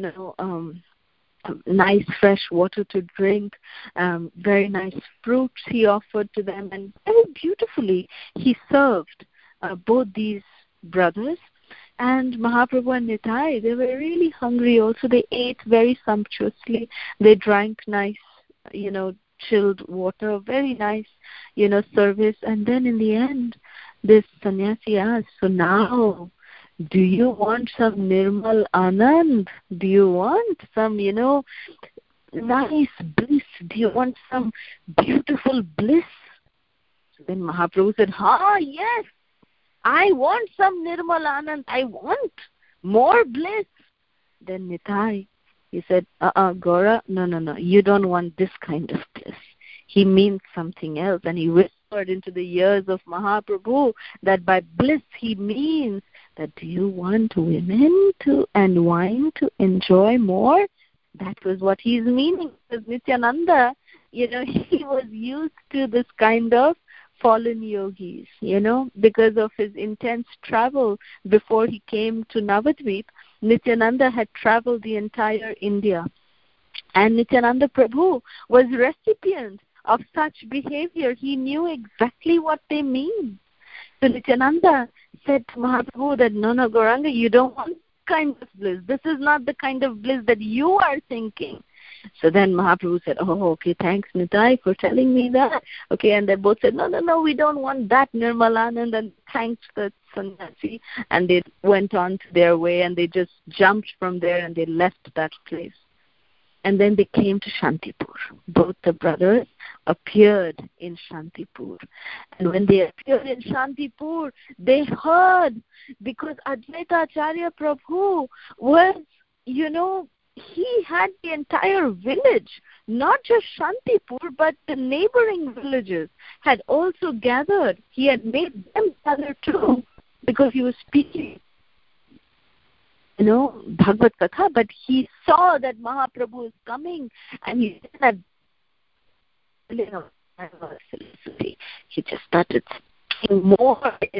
nice fresh water to drink, very nice fruits he offered to them, and very beautifully he served both these brothers. And Mahaprabhu and Nitai, they were really hungry also. They ate very sumptuously. They drank nice, chilled water, very nice, service. And then in the end, this sannyasi asked, "So now, do you want some Nirmal Anand? Do you want some, nice bliss? Do you want some beautiful bliss? So then Mahaprabhu said, yes, I want some Nirmal Anand. I want more bliss. Then Nitai, he said, Gora, no, you don't want this kind of bliss. He means something else. And he whispered into the ears of Mahaprabhu that by bliss he means that do you want women and wine to enjoy more? That was what he's meaning. Because Nityananda, he was used to this kind of fallen yogis, because of his intense travel before he came to Navadvip. Nityananda had traveled the entire India. And Nityananda Prabhu was recipient of such behavior. He knew exactly what they mean. So Nityananda said to Mahaprabhu that, no, Gauranga, you don't want this kind of bliss. This is not the kind of bliss that you are thinking. So then Mahaprabhu said, okay, thanks Nitai for telling me that. Okay, and they both said, no, we don't want that, Nirmalanand, and thanked the sannyasi. And they went on to their way, and they just jumped from there and they left that place. And then they came to Shantipur. Both the brothers appeared in Shantipur. And when they appeared in Shantipur, they heard, because Advaita Acharya Prabhu was, he had the entire village, not just Shantipur, but the neighboring villages had also gathered. He had made them gather too, because he was speaking, Bhagavad Katha, but he saw that Mahaprabhu is coming, and he said, philosophy. He just started speaking more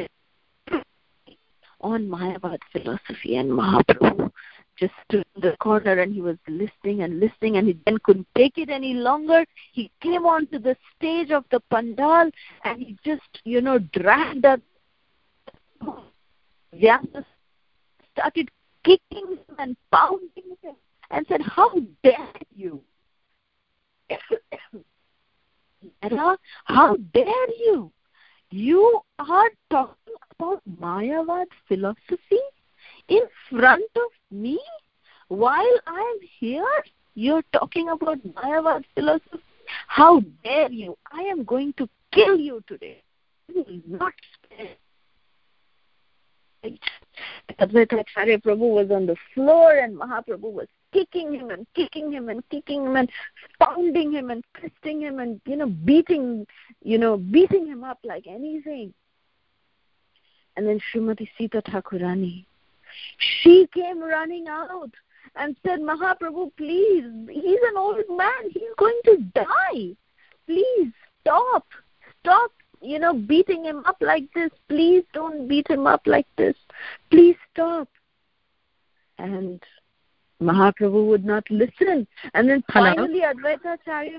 on Mayavad philosophy, and Mahaprabhu just stood in the corner and he was listening, and he then couldn't take it any longer. He came onto the stage of the pandal and he just, dragged up. Vyasa started kicking him and pounding him and said, how dare you? How dare you? You are talking about Mayavad philosophy in front of me while I am here? You're talking about Mayavad philosophy? How dare you? I am going to kill you today. You will not spare. Advaita Acharya Prabhu was on the floor and Mahaprabhu was kicking him and pounding him and twisting him and beating him up like anything. And then Srimati Sita Thakurani, she came running out and said, Mahaprabhu, please, he's an old man, he's going to die. Please stop, beating him up like this. Please don't beat him up like this. Please stop. And Mahaprabhu would not listen. And then finally Advaita Acharya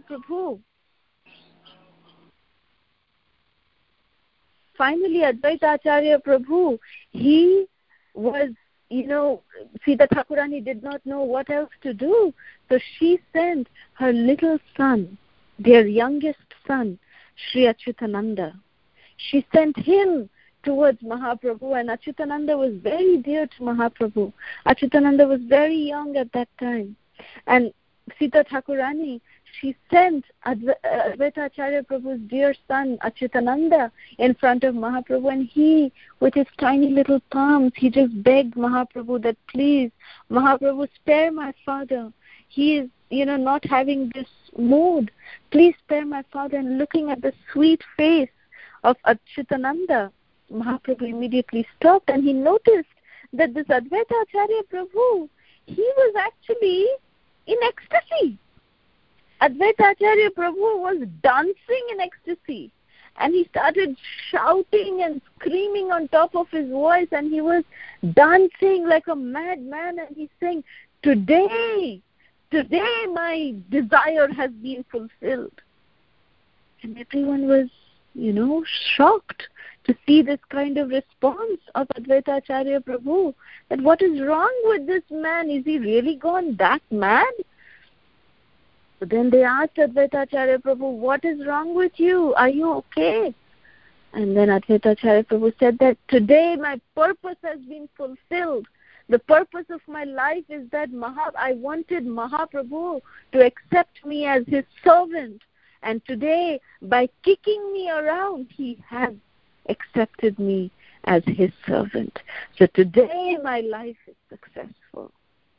Prabhu, he was, Sita Thakurani did not know what else to do. So she sent her little son, their youngest son, Sri Achyutananda. She sent him towards Mahaprabhu, and Achyutananda was very dear to Mahaprabhu. Achyutananda was very young at that time. And Sita Thakurani, she sent Advaita Acharya Prabhu's dear son, Achyutananda, in front of Mahaprabhu, and he, with his tiny little palms, he just begged Mahaprabhu that, please, Mahaprabhu, spare my father. He is, not having this mood. Please spare my father. And looking at the sweet face of Achyutananda, Mahaprabhu immediately stopped and he noticed that this Advaita Acharya Prabhu, he was actually in ecstasy. Advaita Acharya Prabhu was dancing in ecstasy, and he started shouting and screaming on top of his voice, and he was dancing like a madman, and he's saying, today my desire has been fulfilled. And everyone was, shocked to see this kind of response of Advaita Acharya Prabhu, that what is wrong with this man? Is he really gone that mad? So then they asked Advaita Acharya Prabhu, what is wrong with you? Are you okay? And then Advaita Acharya Prabhu said that today my purpose has been fulfilled. The purpose of my life is that I wanted Mahaprabhu to accept me as his servant. And today, by kicking me around, he has accepted me as his servant. So today my life is successful.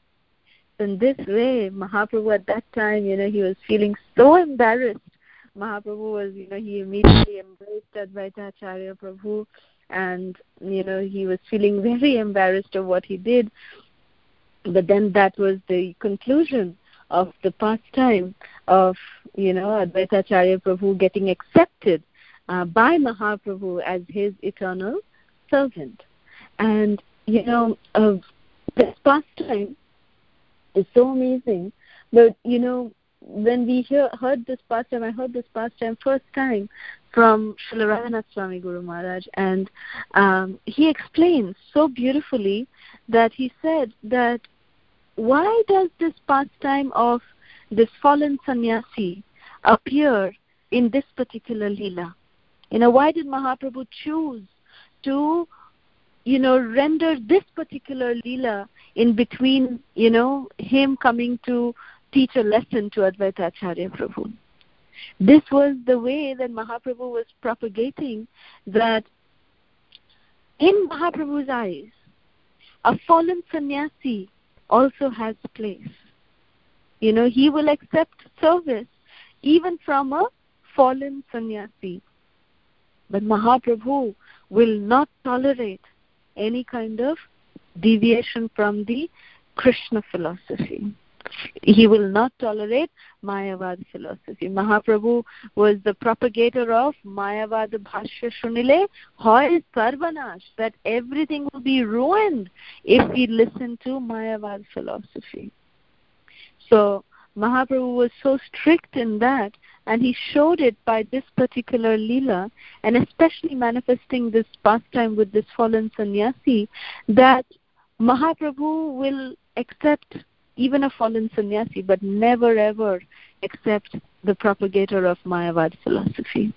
In this way, Mahaprabhu at that time, he was feeling so embarrassed. Mahaprabhu was, he immediately embraced Advaita Acharya Prabhu, and, he was feeling very embarrassed of what he did. But then that was the conclusion of the pastime of, Advaita Acharya Prabhu getting accepted by Mahaprabhu as his eternal servant. And, this pastime is so amazing. But, when we heard this pastime, I heard this pastime first time from Srila Raghunath Swami Guru Maharaj, and he explains so beautifully that he said that why does this pastime of this fallen sannyasi appear in this particular Leela? Why did Mahaprabhu choose to, render this particular Leela in between, him coming to teach a lesson to Advaita Acharya Prabhu? This was the way that Mahaprabhu was propagating that in Mahaprabhu's eyes, a fallen sannyasi also has place. He will accept service even from a fallen sannyasi. But Mahaprabhu will not tolerate any kind of deviation from the Krishna philosophy. He will not tolerate Mayavad philosophy. Mahaprabhu was the propagator of Mayavad Bhashya Shunile Hoy Sarvanash, that everything will be ruined if we listen to Mayavad philosophy. So Mahaprabhu was so strict in that, and he showed it by this particular Leela, and especially manifesting this pastime with this fallen sannyasi, that Mahaprabhu will accept even a fallen sannyasi, but never ever accept the propagator of Mayavad philosophy.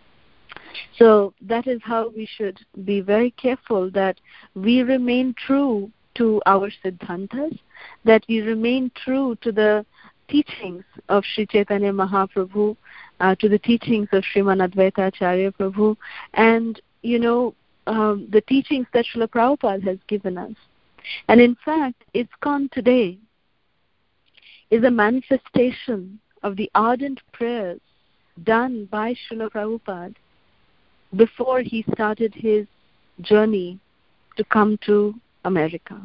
So that is how we should be very careful that we remain true to our Siddhantas, that we remain true to the teachings of Sri Chaitanya Mahaprabhu, to the teachings of Sriman Advaita Acharya Prabhu, and, the teachings that Srila Prabhupada has given us. And in fact, ISKCON today is a manifestation of the ardent prayers done by Srila Prabhupada before he started his journey to come to America.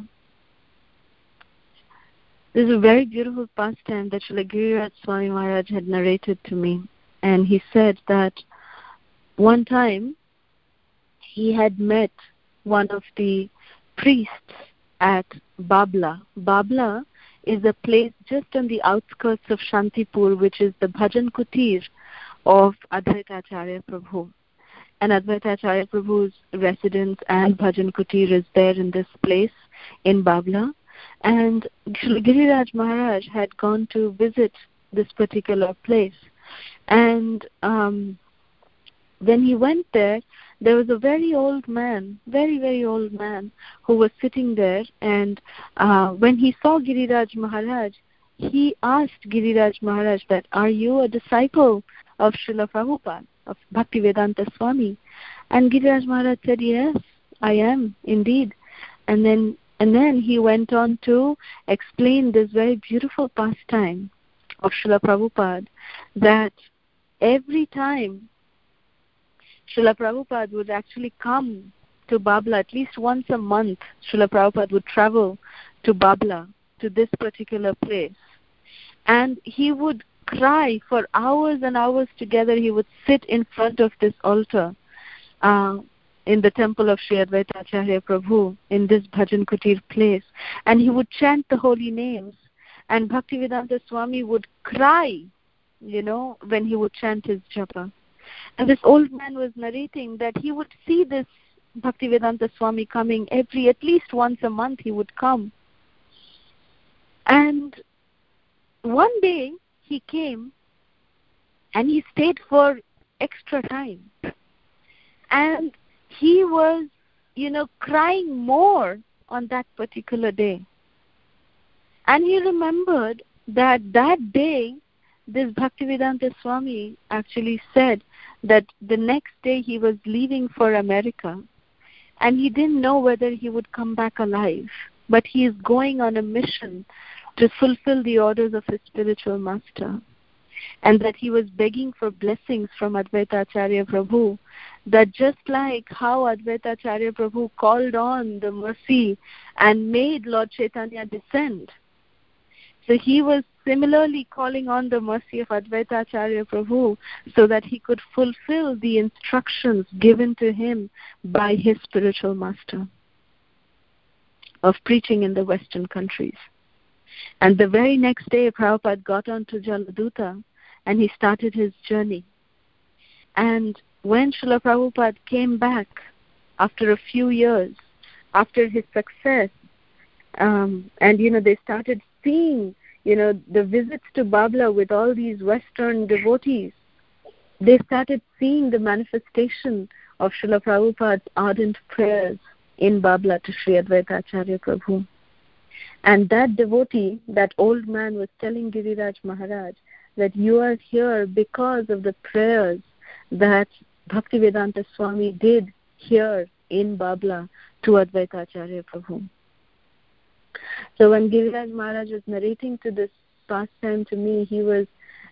This is a very beautiful pastime that Srila Giriraj Swami Maharaj had narrated to me. And he said that one time he had met one of the priests at Babla. Babla is a place just on the outskirts of Shantipur, which is the Bhajan Kutir of Advaita Acharya Prabhu. And Advaita Acharya Prabhu's residence and Bhajan Kutir is there in this place in Babla. And Giriraj Maharaj had gone to visit this particular place. And when he went there was a very old man, very, very old man, who was sitting there. And when he saw Giriraj Maharaj, he asked Giriraj Maharaj that, "Are you a disciple of Srila Prabhupada, of Bhaktivedanta Swami?" And Giriraj Maharaj said, "Yes, I am indeed." And then he went on to explain this very beautiful pastime of Srila Prabhupada, that every time Srila Prabhupada would actually come to Babla, at least once a month, Srila Prabhupada would travel to Babla, to this particular place. And he would cry for hours and hours together. He would sit in front of this altar in the temple of Sri Advaita Acharya Prabhu, in this Bhajan Kutir place. And he would chant the holy names. And Bhaktivedanta Swami would cry, when he would chant his japa. And this old man was narrating that he would see this Bhaktivedanta Swami coming at least once a month he would come. And one day he came and he stayed for extra time. And he was, crying more on that particular day. And he remembered that day, this Bhaktivedanta Swami actually said that the next day he was leaving for America, and he didn't know whether he would come back alive. But he is going on a mission to fulfill the orders of his spiritual master. And that he was begging for blessings from Advaita Acharya Prabhu, that just like how Advaita Acharya Prabhu called on the mercy and made Lord Chaitanya descend, so he was similarly calling on the mercy of Advaita Acharya Prabhu so that he could fulfill the instructions given to him by his spiritual master of preaching in the Western countries. And the very next day, Prabhupada got onto Jaladuta and he started his journey. And when Srila Prabhupada came back after a few years, after his success, and they started seeing, the visits to Babla with all these Western devotees, they started seeing the manifestation of Srila Prabhupada's ardent prayers in Babla to Sri Advaita Acharya Prabhu. And that devotee, that old man, was telling Giriraj Maharaj that you are here because of the prayers that Bhaktivedanta Swami did here in Babla to Advaita Acharya Prabhu. So when Giriraj Maharaj was narrating to this pastime to me, he was,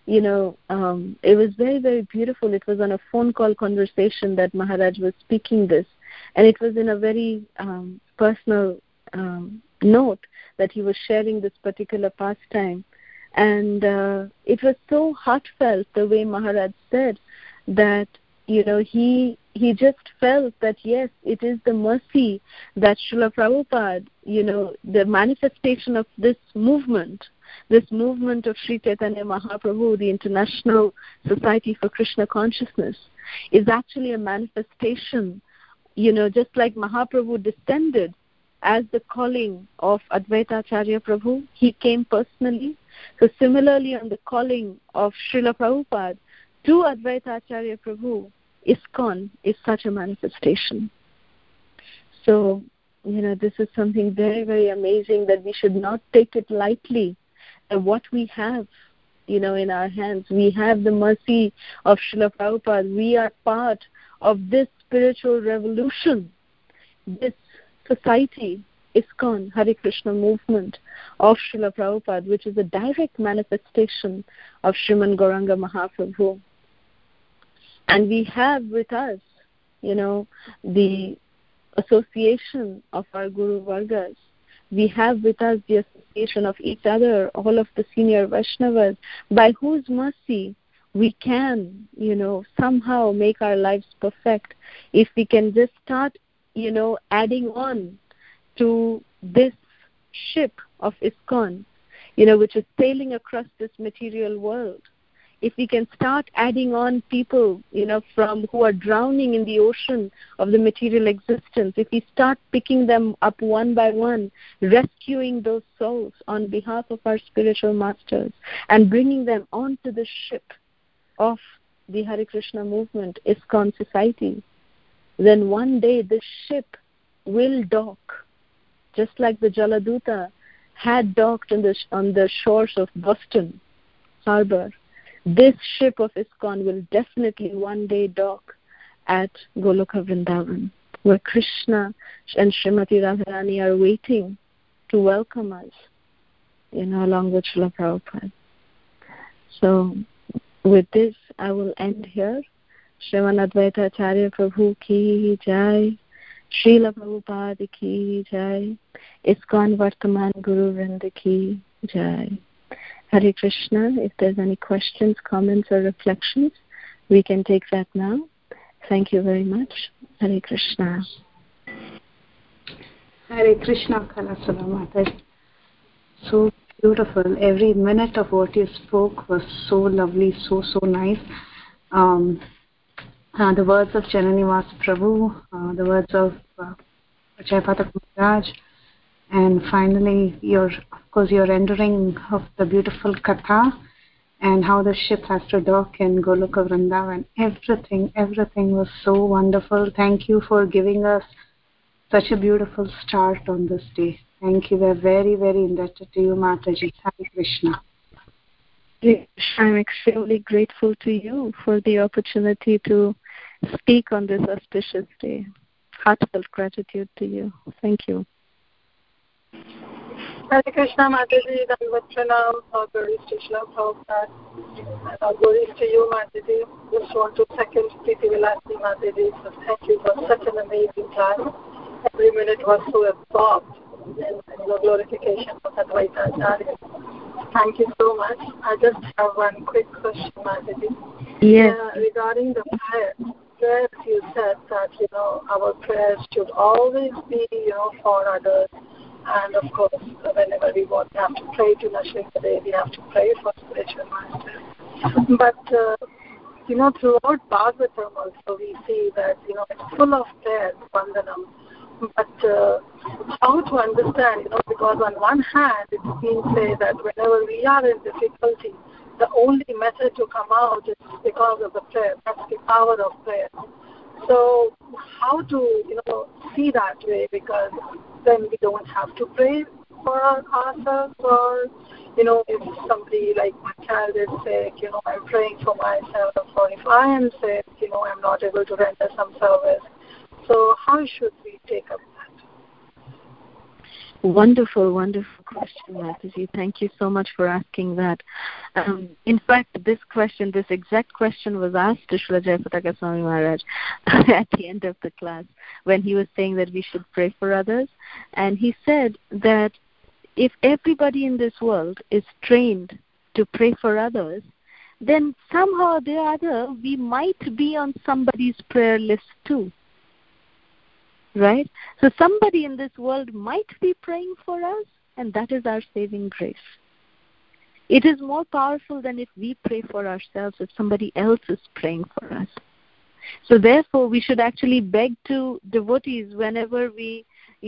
it was very, very beautiful. It was on a phone call conversation that Maharaj was speaking this. And it was in a very personal note that he was sharing this particular pastime. And it was so heartfelt the way Maharaj said that, he just felt that, yes, it is the mercy that Srila Prabhupada, the manifestation of this movement of Sri Chaitanya Mahaprabhu, the International Society for Krishna Consciousness, is actually a manifestation, just like Mahaprabhu descended as the calling of Advaita Acharya Prabhu, he came personally. So similarly on the calling of Srila Prabhupada to Advaita Acharya Prabhu, ISKCON is such a manifestation. So, this is something very, very amazing that we should not take it lightly. What we have, in our hands, we have the mercy of Srila Prabhupada. We are part of this spiritual revolution, this society, ISKCON, Hare Krishna movement of Srila Prabhupada, which is a direct manifestation of Sriman Gauranga Mahaprabhu. And we have with us, the association of our Guru Vargas. We have with us the association of each other, all of the senior Vaishnavas, by whose mercy we can, somehow make our lives perfect. If we can just start, adding on to this ship of ISKCON, which is sailing across this material world. If we can start adding on people, from who are drowning in the ocean of the material existence, if we start picking them up one by one, rescuing those souls on behalf of our spiritual masters and bringing them onto the ship of the Hare Krishna movement, ISKCON society, then one day this ship will dock, just like the Jaladuta had docked on the shores of Boston Harbor. This ship of ISKCON will definitely one day dock at Goloka Vrindavan, where Krishna and Srimati Radharani are waiting to welcome us, along with Srila Prabhupada. So with this, I will end here. Sriman Advaita Acharya Prabhu ki jai, Srila Prabhupada ki jai, ISKCON Vartaman Guru Vrinda ki jai. Hare Krishna. If there's any questions, comments, or reflections, we can take that now. Thank you very much. Hare Krishna. Hare Krishna, Kalasudha Mataji. So beautiful. Every minute of what you spoke was so lovely, so nice. The words of Janani Prabhu, the words of Jayapata Maharaj, and finally your rendering of the beautiful katha, and how the ship has to dock in Goloka Vrindavan. Everything was so wonderful. Thank you for giving us such a beautiful start on this day. Thank you. We're very, very indebted to you, Mataji. Hare Krishna. I'm extremely grateful to you for the opportunity to speak on this auspicious day. Heartfelt gratitude to you. Thank you. Hare Krishna, Mataji, Dandavat Pranam, glories to Srila Prabhupada. Glories to you, Mataji. Just want to second Preeti Vilasini, Mataji. So thank you for such an amazing class. Every minute was so absorbed in your glorification of Advaita Acharya. Thank you so much. I just have one quick question, Mataji. Yes. Regarding the prayers, you said that, our prayers should always be, for others. And of course, whenever we have to pray to Nrsimhadev, we have to pray for spiritual masters. But, throughout Bhagavatam also we see that, it's full of prayers, Vandanam. But how to understand, because on one hand, it's been said that whenever we are in difficulty, the only method to come out is because of the prayer. That's the power of prayer. So how to, see that way? Because then we don't have to pray for ourselves, or, if somebody like my child is sick, I'm praying for myself, or if I am sick, I'm not able to render some service. So how should we take up that? Wonderful, wonderful question, Mataji. Thank you so much for asking that. In fact, this exact question was asked to Srila Jayapataka Swami Maharaj at the end of the class when he was saying that we should pray for others. And he said that if everybody in this world is trained to pray for others, then somehow or the other we might be on somebody's prayer list too. Right? So somebody in this world might be praying for us, and that is our saving grace. It is more powerful than if we pray for ourselves, if somebody else is praying for us. So therefore, we should actually beg to devotees whenever we,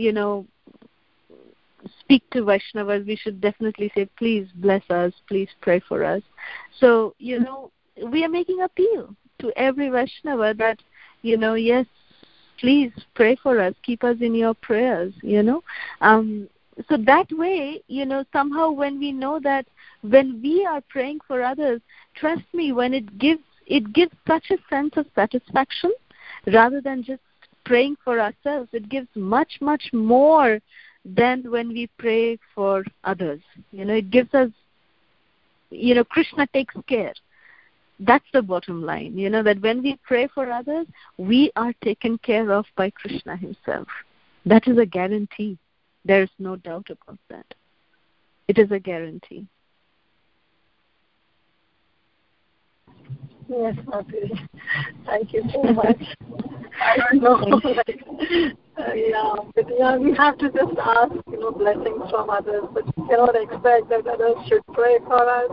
speak to Vaishnavas, we should definitely say, please bless us, please pray for us. So, we are making appeal to every Vaishnava that, yes, please pray for us, keep us in your prayers, So that way, somehow when we know that when we are praying for others, trust me, when it gives such a sense of satisfaction rather than just praying for ourselves. It gives much, much more than when we pray for others. It gives us, Krishna takes care. That's the bottom line, that when we pray for others, we are taken care of by Krishna himself. That is a guarantee. There is no doubt about that. It is a guarantee. Yes, Mataji. Thank you so much. I don't know, but we have to just ask, blessings from others, but we cannot expect that others should pray for us.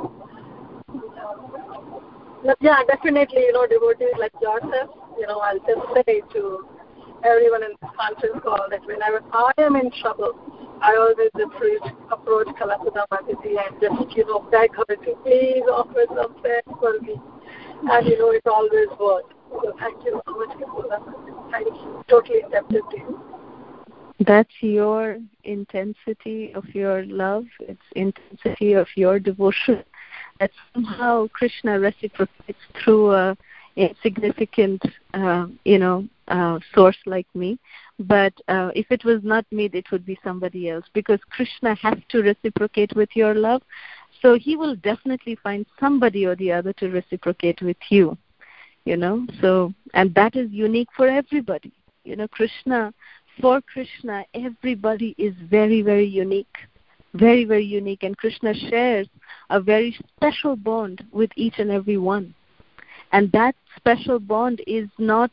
Yeah, definitely, devotees like yourself, I'll just say to everyone in this conference call that whenever I am in trouble, I always approach Kalasuda Mataji and just, beg her to please offer some prayer for me. And, it always works. So thank you so much, Kalasuda. Thank you. Totally indebted to you. That's your intensity of your love. It's intensity of your devotion. That somehow Krishna reciprocates through a insignificant, source like me. But if it was not me, it would be somebody else. Because Krishna has to reciprocate with your love. So he will definitely find somebody or the other to reciprocate with you. So, and that is unique for everybody. For Krishna, everybody is very, very unique. Very, very unique. And Krishna shares a very special bond with each and every one. And that special bond is not,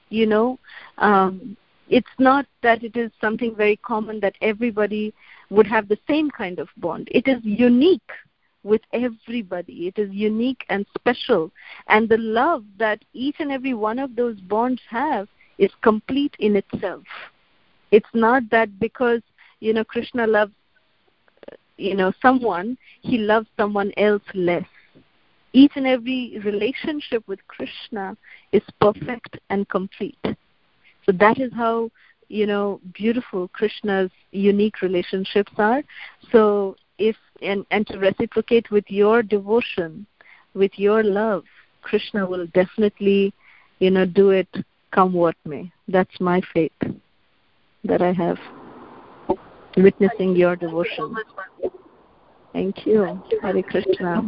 it's not that it is something very common that everybody would have the same kind of bond. It is unique with everybody. It is unique and special. And the love that each and every one of those bonds have is complete in itself. It's not that because, Krishna loves, someone, he loves someone else less. each and every relationship with Krishna is perfect and complete. So that is how, beautiful Krishna's unique relationships are. So and to reciprocate with your devotion, with your love, Krishna will definitely, do it come what may. That's my faith that I have, witnessing your devotion. Thank you. Hare Krishna.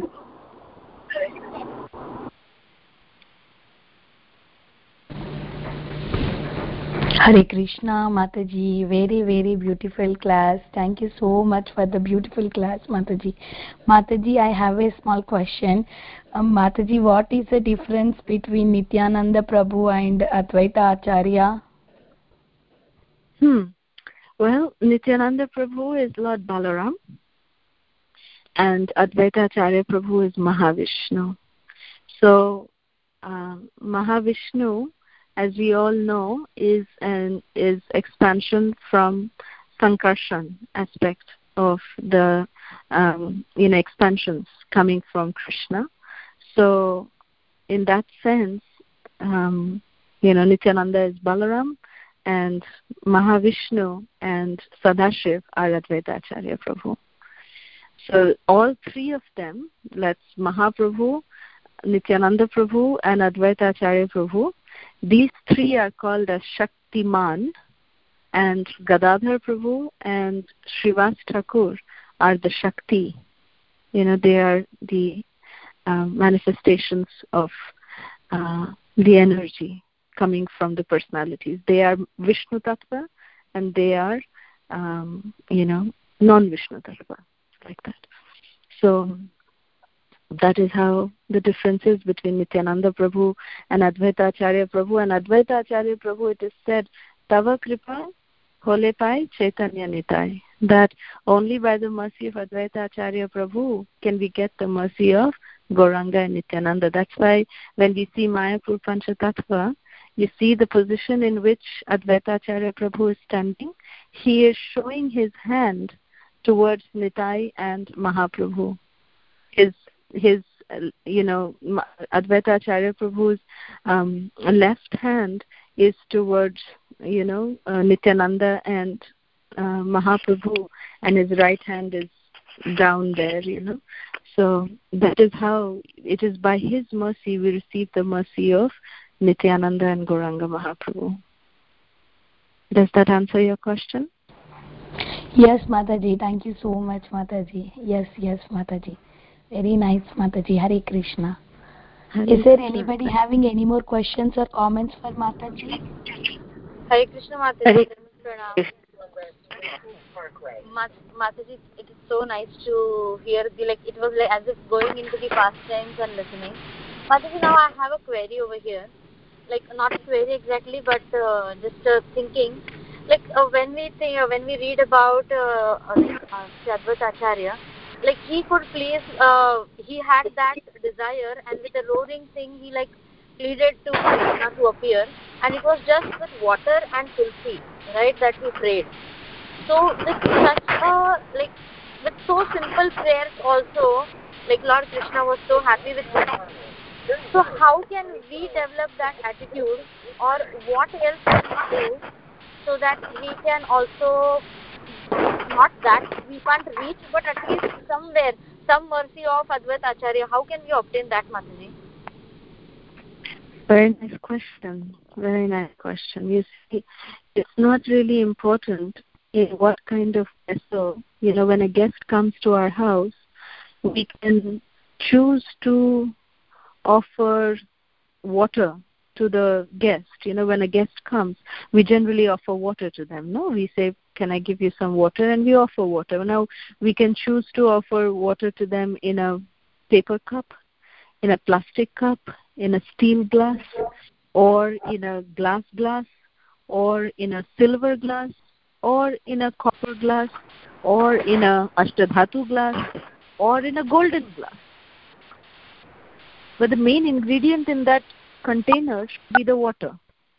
Hare Krishna, Mataji. Very, very beautiful class. Thank you so much for the beautiful class, Mataji. Mataji, I have a small question. Mataji, what is the difference between Nityananda Prabhu and Advaita Acharya? Well, Nityananda Prabhu is Lord Balaram, and Advaita Acharya Prabhu is Mahavishnu. So, Mahavishnu, as we all know, is expansion from Sankarshan aspect of the expansions coming from Krishna. So in that sense, Nityananda is Balaram, and Mahavishnu and Sadashiv are Advaita Acharya Prabhu. So all three of them, that's Mahaprabhu, Nityananda Prabhu and Advaita Acharya Prabhu, these three are called as Shaktiman, and Gadadhar Prabhu and Srivas Thakur are the Shakti. They are the manifestations of the energy coming from the personalities. They are Vishnu Tattva and they are, non-Vishnu Tattva, like that. So that is how the difference is between Nityananda Prabhu and Advaita Acharya Prabhu. And Advaita Acharya Prabhu, it is said, Tava Kripa Hole Pai Chaitanya Nitai, that only by the mercy of Advaita Acharya Prabhu can we get the mercy of Gauranga and Nityananda. That's why when we see Mayapur Panchatattva, you see the position in which Advaita Acharya Prabhu is standing. He is showing his hand towards Nitai and Mahaprabhu. His Advaita Acharya Prabhu's left hand is towards Nityananda and Mahaprabhu, and his right hand is down there. So that is how it is. By his mercy we receive the mercy of Nityananda and Gauranga Mahaprabhu. Does that answer your question? Yes, Mataji. Thank you so much, Mataji. Yes, Mataji. Very nice, Mataji. Hare Krishna. Is there anybody having any more questions or comments for Mataji? Hare Krishna, Mataji. Mataji, it is so nice to hear it was like as if going into the past times and listening. Mataji, now I have a query over here. Not a query exactly, but just thinking. When we read about Advaita Acharya, he could please, he had that desire, and with a roaring thing, he pleaded to Krishna to appear, and it was just with water and tulsi, right, that he prayed. So with such with so simple prayers also, Lord Krishna was so happy with him. So how can we develop that attitude, or what else can we do so that we can also, not that we can't reach, but at least somewhere, some mercy of Advaita Acharya, how can we obtain that, Mataji? Very nice question. Very nice question. You see, it's not really important in what kind of vessel, when a guest comes to our house, we can choose to offer water to the guest. When a guest comes, we generally offer water to them. No, we say, can I give you some water? And we offer water. Now, we can choose to offer water to them in a paper cup, in a plastic cup, in a steel glass, or in a glass, or in a silver glass, or in a copper glass, or in a ashtadhatu glass, or in a golden glass. But the main ingredient in that container should be the water.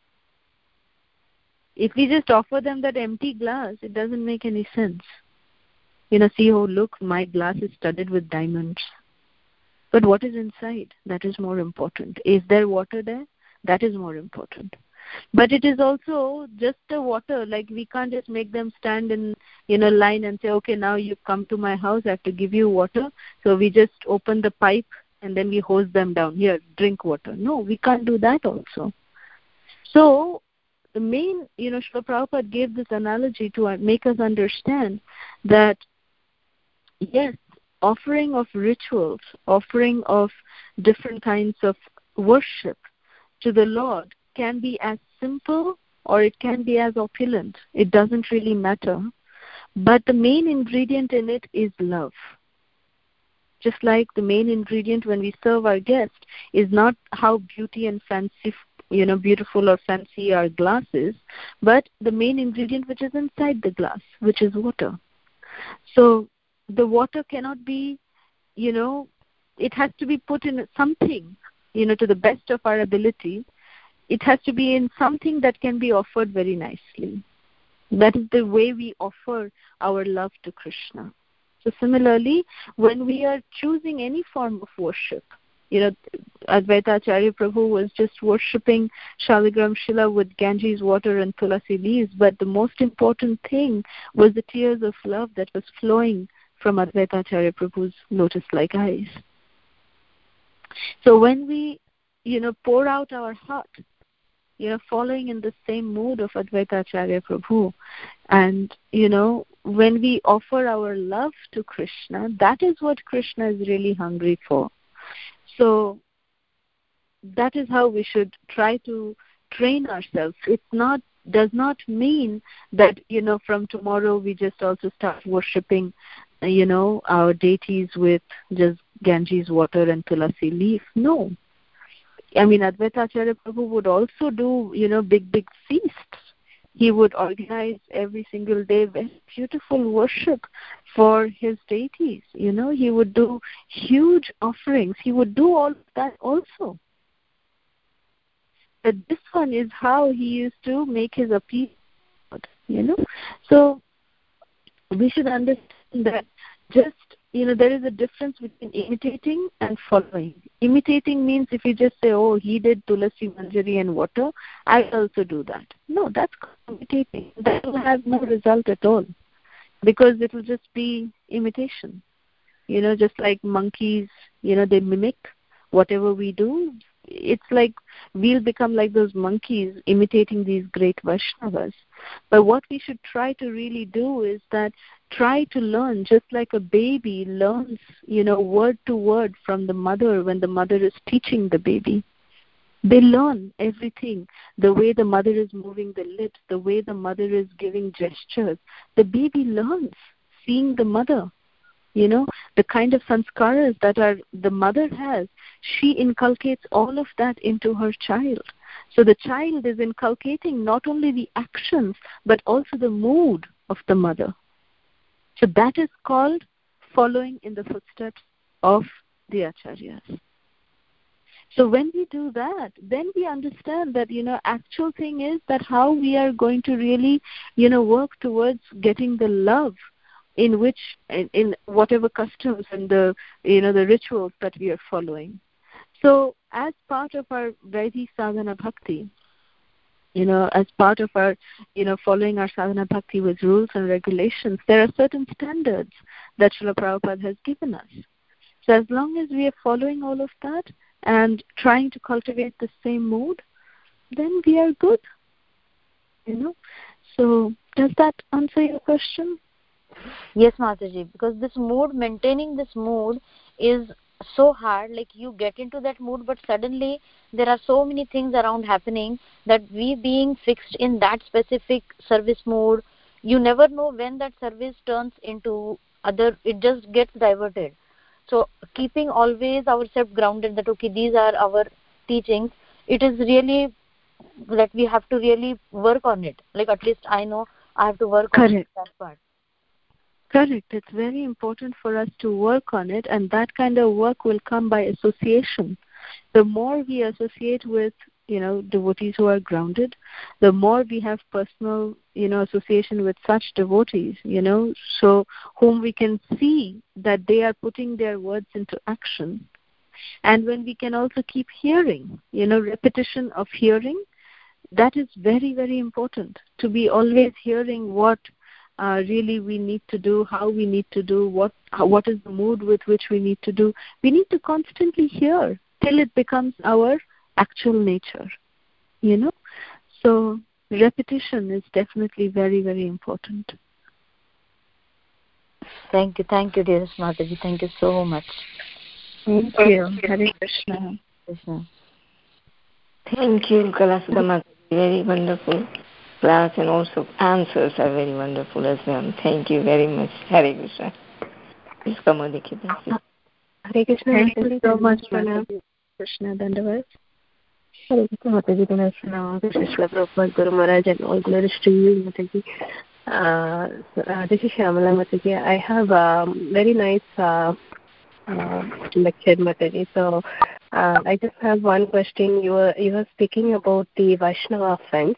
If we just offer them that empty glass, it doesn't make any sense. See, oh look, my glass is studded with diamonds. But what is inside? That is more important. Is there water there? That is more important. But it is also just the water. Like, we can't just make them stand in, line and say, okay, now you've come to my house, I have to give you water. So we just open the pipe and then we hose them down. Here, drink water. No, we can't do that also. So the main, Srila Prabhupada gave this analogy to make us understand that, yes, offering of rituals, offering of different kinds of worship to the Lord can be as simple or it can be as opulent. It doesn't really matter. But the main ingredient in it is love. Just like the main ingredient when we serve our guest is not how beauty and fancy, beautiful or fancy our glass is, but the main ingredient which is inside the glass, which is water. So the water cannot be, it has to be put in something, to the best of our ability. It has to be in something that can be offered very nicely. That is the way we offer our love to Krishna. So similarly, when we are choosing any form of worship, Advaita Acharya Prabhu was just worshipping Shaligram Shila with Ganges water and Tulasi leaves, but the most important thing was the tears of love that was flowing from Advaita Acharya Prabhu's lotus-like eyes. So when we, pour out our heart, following in the same mood of Advaita Acharya Prabhu, and, when we offer our love to Krishna, that is what Krishna is really hungry for. So that is how we should try to train ourselves. It does not mean that, from tomorrow we just also start worshipping, our deities with just Ganges water and Tulasi leaf. No. I mean, Advaita Acharya Prabhu would also do, big feasts. He would organize every single day very beautiful worship for his deities. He would do huge offerings. He would do all of that also. But this one is how he used to make his appeal. So we should understand that just, there is a difference between imitating and following. Imitating means if you just say, oh, he did Tulasi Manjari and water, I also do that. No, that's imitating. That will have no result at all because it will just be imitation. Just like monkeys, they mimic whatever we do. It's like we'll become like those monkeys imitating these great Vaishnavas. But what we should try to really do is that try to learn just like a baby learns, word to word from the mother when the mother is teaching the baby. They learn everything, the way the mother is moving the lips, the way the mother is giving gestures. The baby learns seeing the mother. The kind of sanskaras that the mother has, she inculcates all of that into her child. So the child is inculcating not only the actions, but also the mood of the mother. So that is called following in the footsteps of the Acharyas. So when we do that, then we understand that, actual thing is that how we are going to really, work towards getting the love in which, in whatever customs and the rituals that we are following. So as part of our Vaidhi Sadhana Bhakti, as part of our, following our sadhana bhakti with rules and regulations, there are certain standards that Srila Prabhupada has given us. So as long as we are following all of that and trying to cultivate the same mood, then we are good. So does that answer your question? Yes, Mataji, because this mood, maintaining this mood is so hard. Like, you get into that mood, but suddenly there are so many things around happening that we being fixed in that specific service mood, you never know when that service turns into other, it just gets diverted. So keeping always ourselves grounded that, okay, these are our teachings, it is really that we have to really work on it. Like, at least I know I have to work on that part. Correct. It's very important for us to work on it, and that kind of work will come by association. The more we associate with, devotees who are grounded, the more we have personal, association with such devotees, so whom we can see that they are putting their words into action. And when we can also keep hearing, repetition of hearing, that is very, very important, to be always hearing what really we need to do, how we need to do, what is the mood with which we need to do. We need to constantly hear till it becomes our actual nature, So repetition is definitely very, very important. Thank you, dearest Mataji. Thank you so much. Thank you. Hare Krishna. Krishna. Thank you, Kalasudha Mataji. Very wonderful class, and also answers are very wonderful as well. Thank you very much. Hare Krishna. Please come on, Dikita. Hare Krishna. Thank you so much, Mataji. Krishna Dandavad. Hare Krishna, Mataji. Krishna Prabhupada, Guru Maharaj, and all glories to you, Mataji. This is Shyamala, Mataji. I have a very nice lecture, Mataji. So I just have one question. You were speaking about the Vaishnava offense.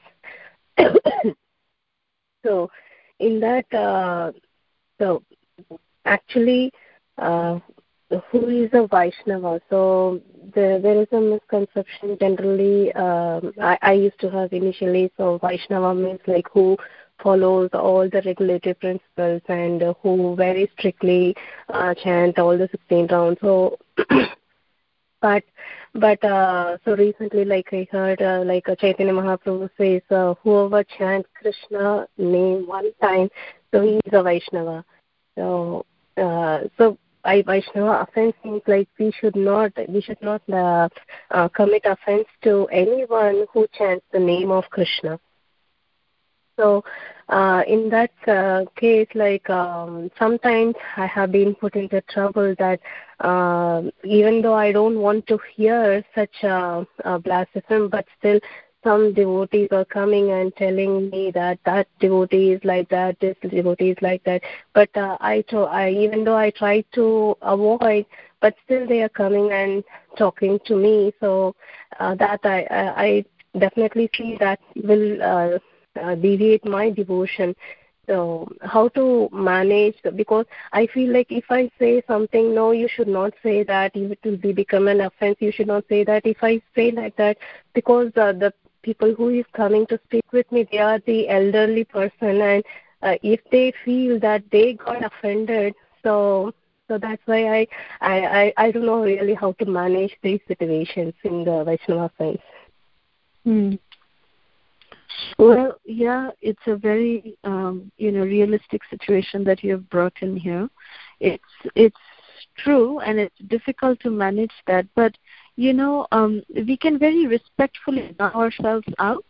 So in that, so actually, who is a Vaishnava? So there is a misconception generally. I used to have initially. So Vaishnava means like who follows all the regulative principles and who very strictly chant all the 16 rounds. So, but so recently, like I heard, like Chaitanya Mahaprabhu says, whoever chants Krishna name one time, so he is a Vaishnava. So Vaishnava offense seems like we should not commit offense to anyone who chants the name of Krishna. So in that case, like sometimes I have been put into trouble that even though I don't want to hear such a blasphemy, but still some devotees are coming and telling me that devotee is like that, this devotee is like that. But even though I try to avoid, but still they are coming and talking to me. So that I definitely see that will deviate my devotion. So how to manage, because I feel like if I say something, no, you should not say that, it will become an offense, you should not say that. If I say like that, because the people who is coming to speak with me, they are the elderly person, and if they feel that they got offended, so that's why I don't know really how to manage these situations in the Vaishnava offense. Well, yeah, it's a very realistic situation that you have brought in here. It's true, and it's difficult to manage that, but we can very respectfully bow ourselves out.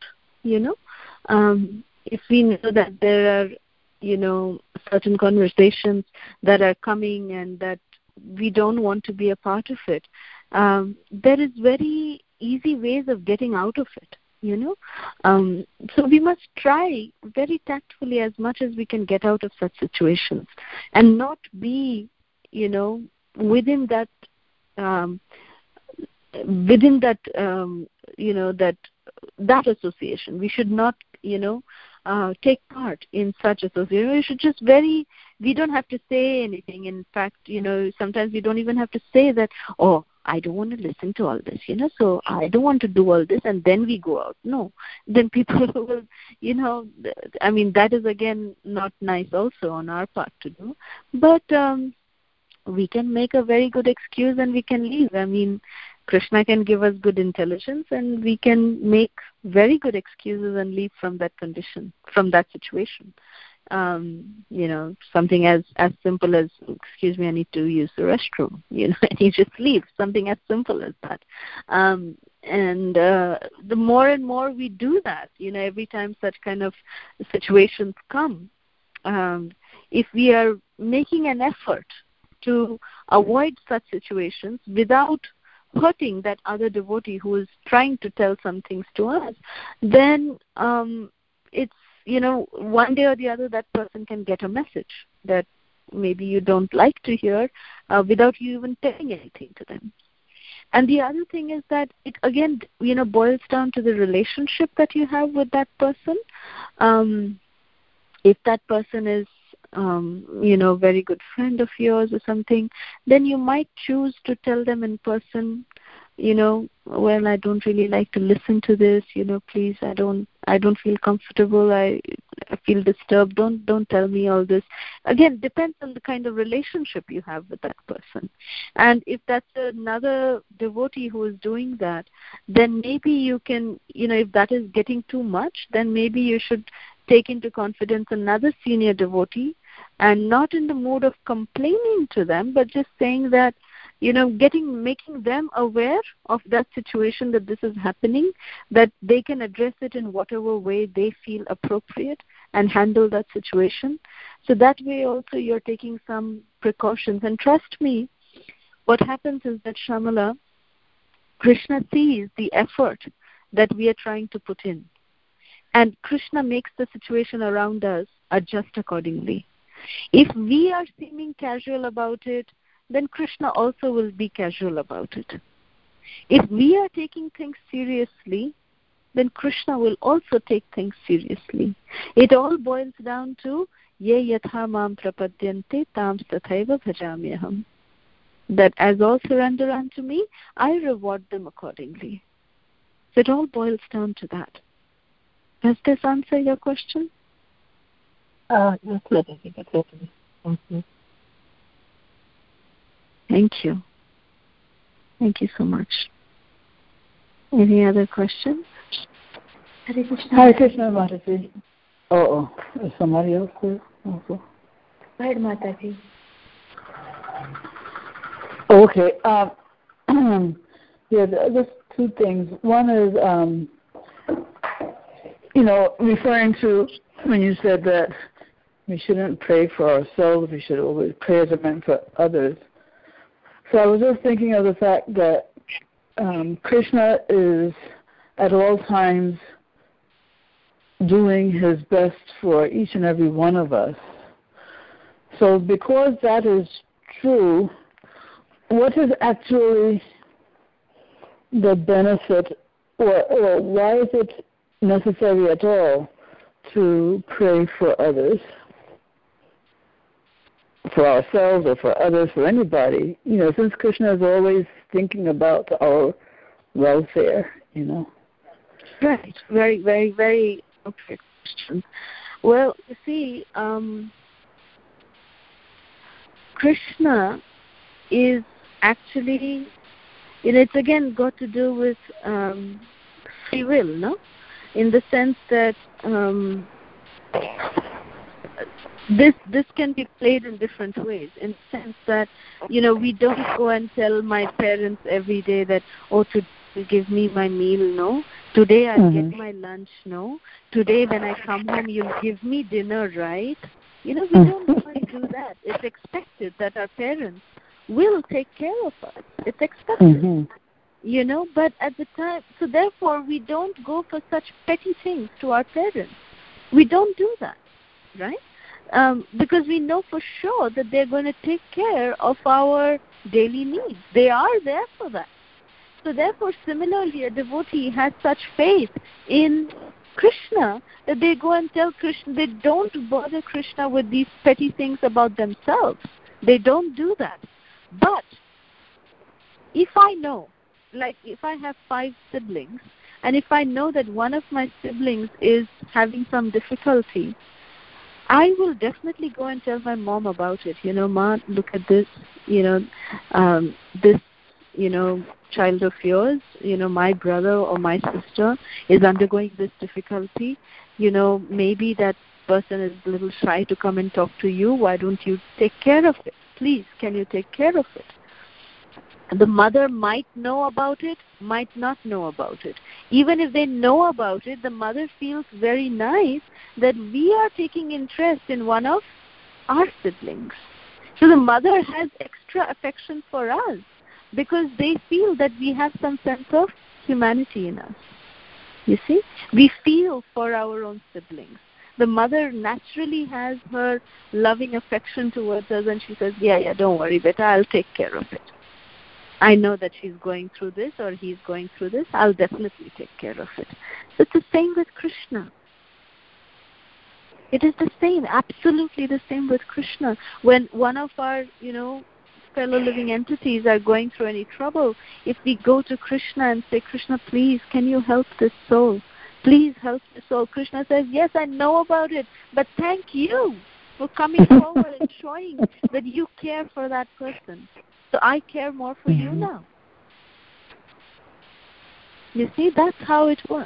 If we know that there are certain conversations that are coming and that we don't want to be a part of it, there is very easy ways of getting out of it. So we must try very tactfully as much as we can get out of such situations, and not be, within that association. We should not, take part in such association. We should just we don't have to say anything. In fact, sometimes we don't even have to say that, oh, I don't want to listen to all this, so I don't want to do all this, and then we go out. No. Then people will, that is again not nice also on our part to do. But we can make a very good excuse and we can leave. Krishna can give us good intelligence, and we can make very good excuses and leave from that condition, from that situation. Something as simple as, excuse me, I need to use the restroom, and you just leave. Something as simple as that. And the more and more we do that, every time such kind of situations come, if we are making an effort to avoid such situations without hurting that other devotee who is trying to tell some things to us, then it's, one day or the other that person can get a message that maybe you don't like to hear without you even telling anything to them. And the other thing is that it again, boils down to the relationship that you have with that person. If that person is, very good friend of yours or something, then you might choose to tell them in person, well, I don't really like to listen to this, please, I don't feel comfortable, I feel disturbed, don't tell me all this. Again, depends on the kind of relationship you have with that person. And if that's another devotee who is doing that, then maybe you can, if that is getting too much, then maybe you should take into confidence another senior devotee, and not in the mood of complaining to them, but just saying that, making them aware of that situation, that this is happening, that they can address it in whatever way they feel appropriate and handle that situation. So that way also you're taking some precautions. And trust me, what happens is that, Shamala, Krishna sees the effort that we are trying to put in. And Krishna makes the situation around us adjust accordingly. If we are seeming casual about it, then Krishna also will be casual about it. If we are taking things seriously, then Krishna will also take things seriously. It all boils down to ye yatha mam prapadyante tam tathaiva bhajamyaham. That as all surrender unto me, I reward them accordingly. So it all boils down to that. Does this answer your question? Yes, Mataji, definitely. Thank you. Thank you. Thank you so much. Any other questions? Hare Krishna. Hare Krishna, Mataji. Is somebody else there also? Go ahead, Mataji. Okay. Just two things. One is, referring to when you said that we shouldn't pray for ourselves, we should always pray as a man for others. So I was just thinking of the fact that Krishna is at all times doing his best for each and every one of us. So because that is true, what is actually the benefit, or why is it necessary at all to pray for others? For ourselves or for others, for anybody, since Krishna is always thinking about our welfare, Right. Very, very, very okay question. Well, you see, Krishna is actually, it's again got to do with free will, no? In the sense that this can be played in different ways, in the sense that, we don't go and tell my parents every day that, today you give me my meal, no? Today I'll get my lunch, no? Today when I come home you'll give me dinner, right? We don't go and do that. It's expected that our parents will take care of us. It's expected. But at the time, so therefore we don't go for such petty things to our parents. We don't do that, right? Because we know for sure that they're going to take care of our daily needs. They are there for that. So therefore, similarly, a devotee has such faith in Krishna that they go and tell Krishna, they don't bother Krishna with these petty things about themselves. They don't do that. But if I know, like if I have 5 siblings, and if I know that one of my siblings is having some difficulty, I will definitely go and tell my mom about it. Ma, look at this, this, child of yours, my brother or my sister is undergoing this difficulty. Maybe that person is a little shy to come and talk to you. Why don't you take care of it? Please, can you take care of it? The mother might know about it, might not know about it. Even if they know about it, the mother feels very nice that we are taking interest in one of our siblings. So the mother has extra affection for us because they feel that we have some sense of humanity in us. You see? We feel for our own siblings. The mother naturally has her loving affection towards us, and she says, yeah, don't worry, beta, I'll take care of it. I know that she's going through this or he's going through this. I'll definitely take care of it. So it's the same with Krishna. It is the same, absolutely the same with Krishna. When one of our, fellow living entities are going through any trouble, if we go to Krishna and say, Krishna, please, can you help this soul? Please help this soul. Krishna says, yes, I know about it, but thank you for coming forward and showing that you care for that person. So I care more for you now. You see, that's how it works.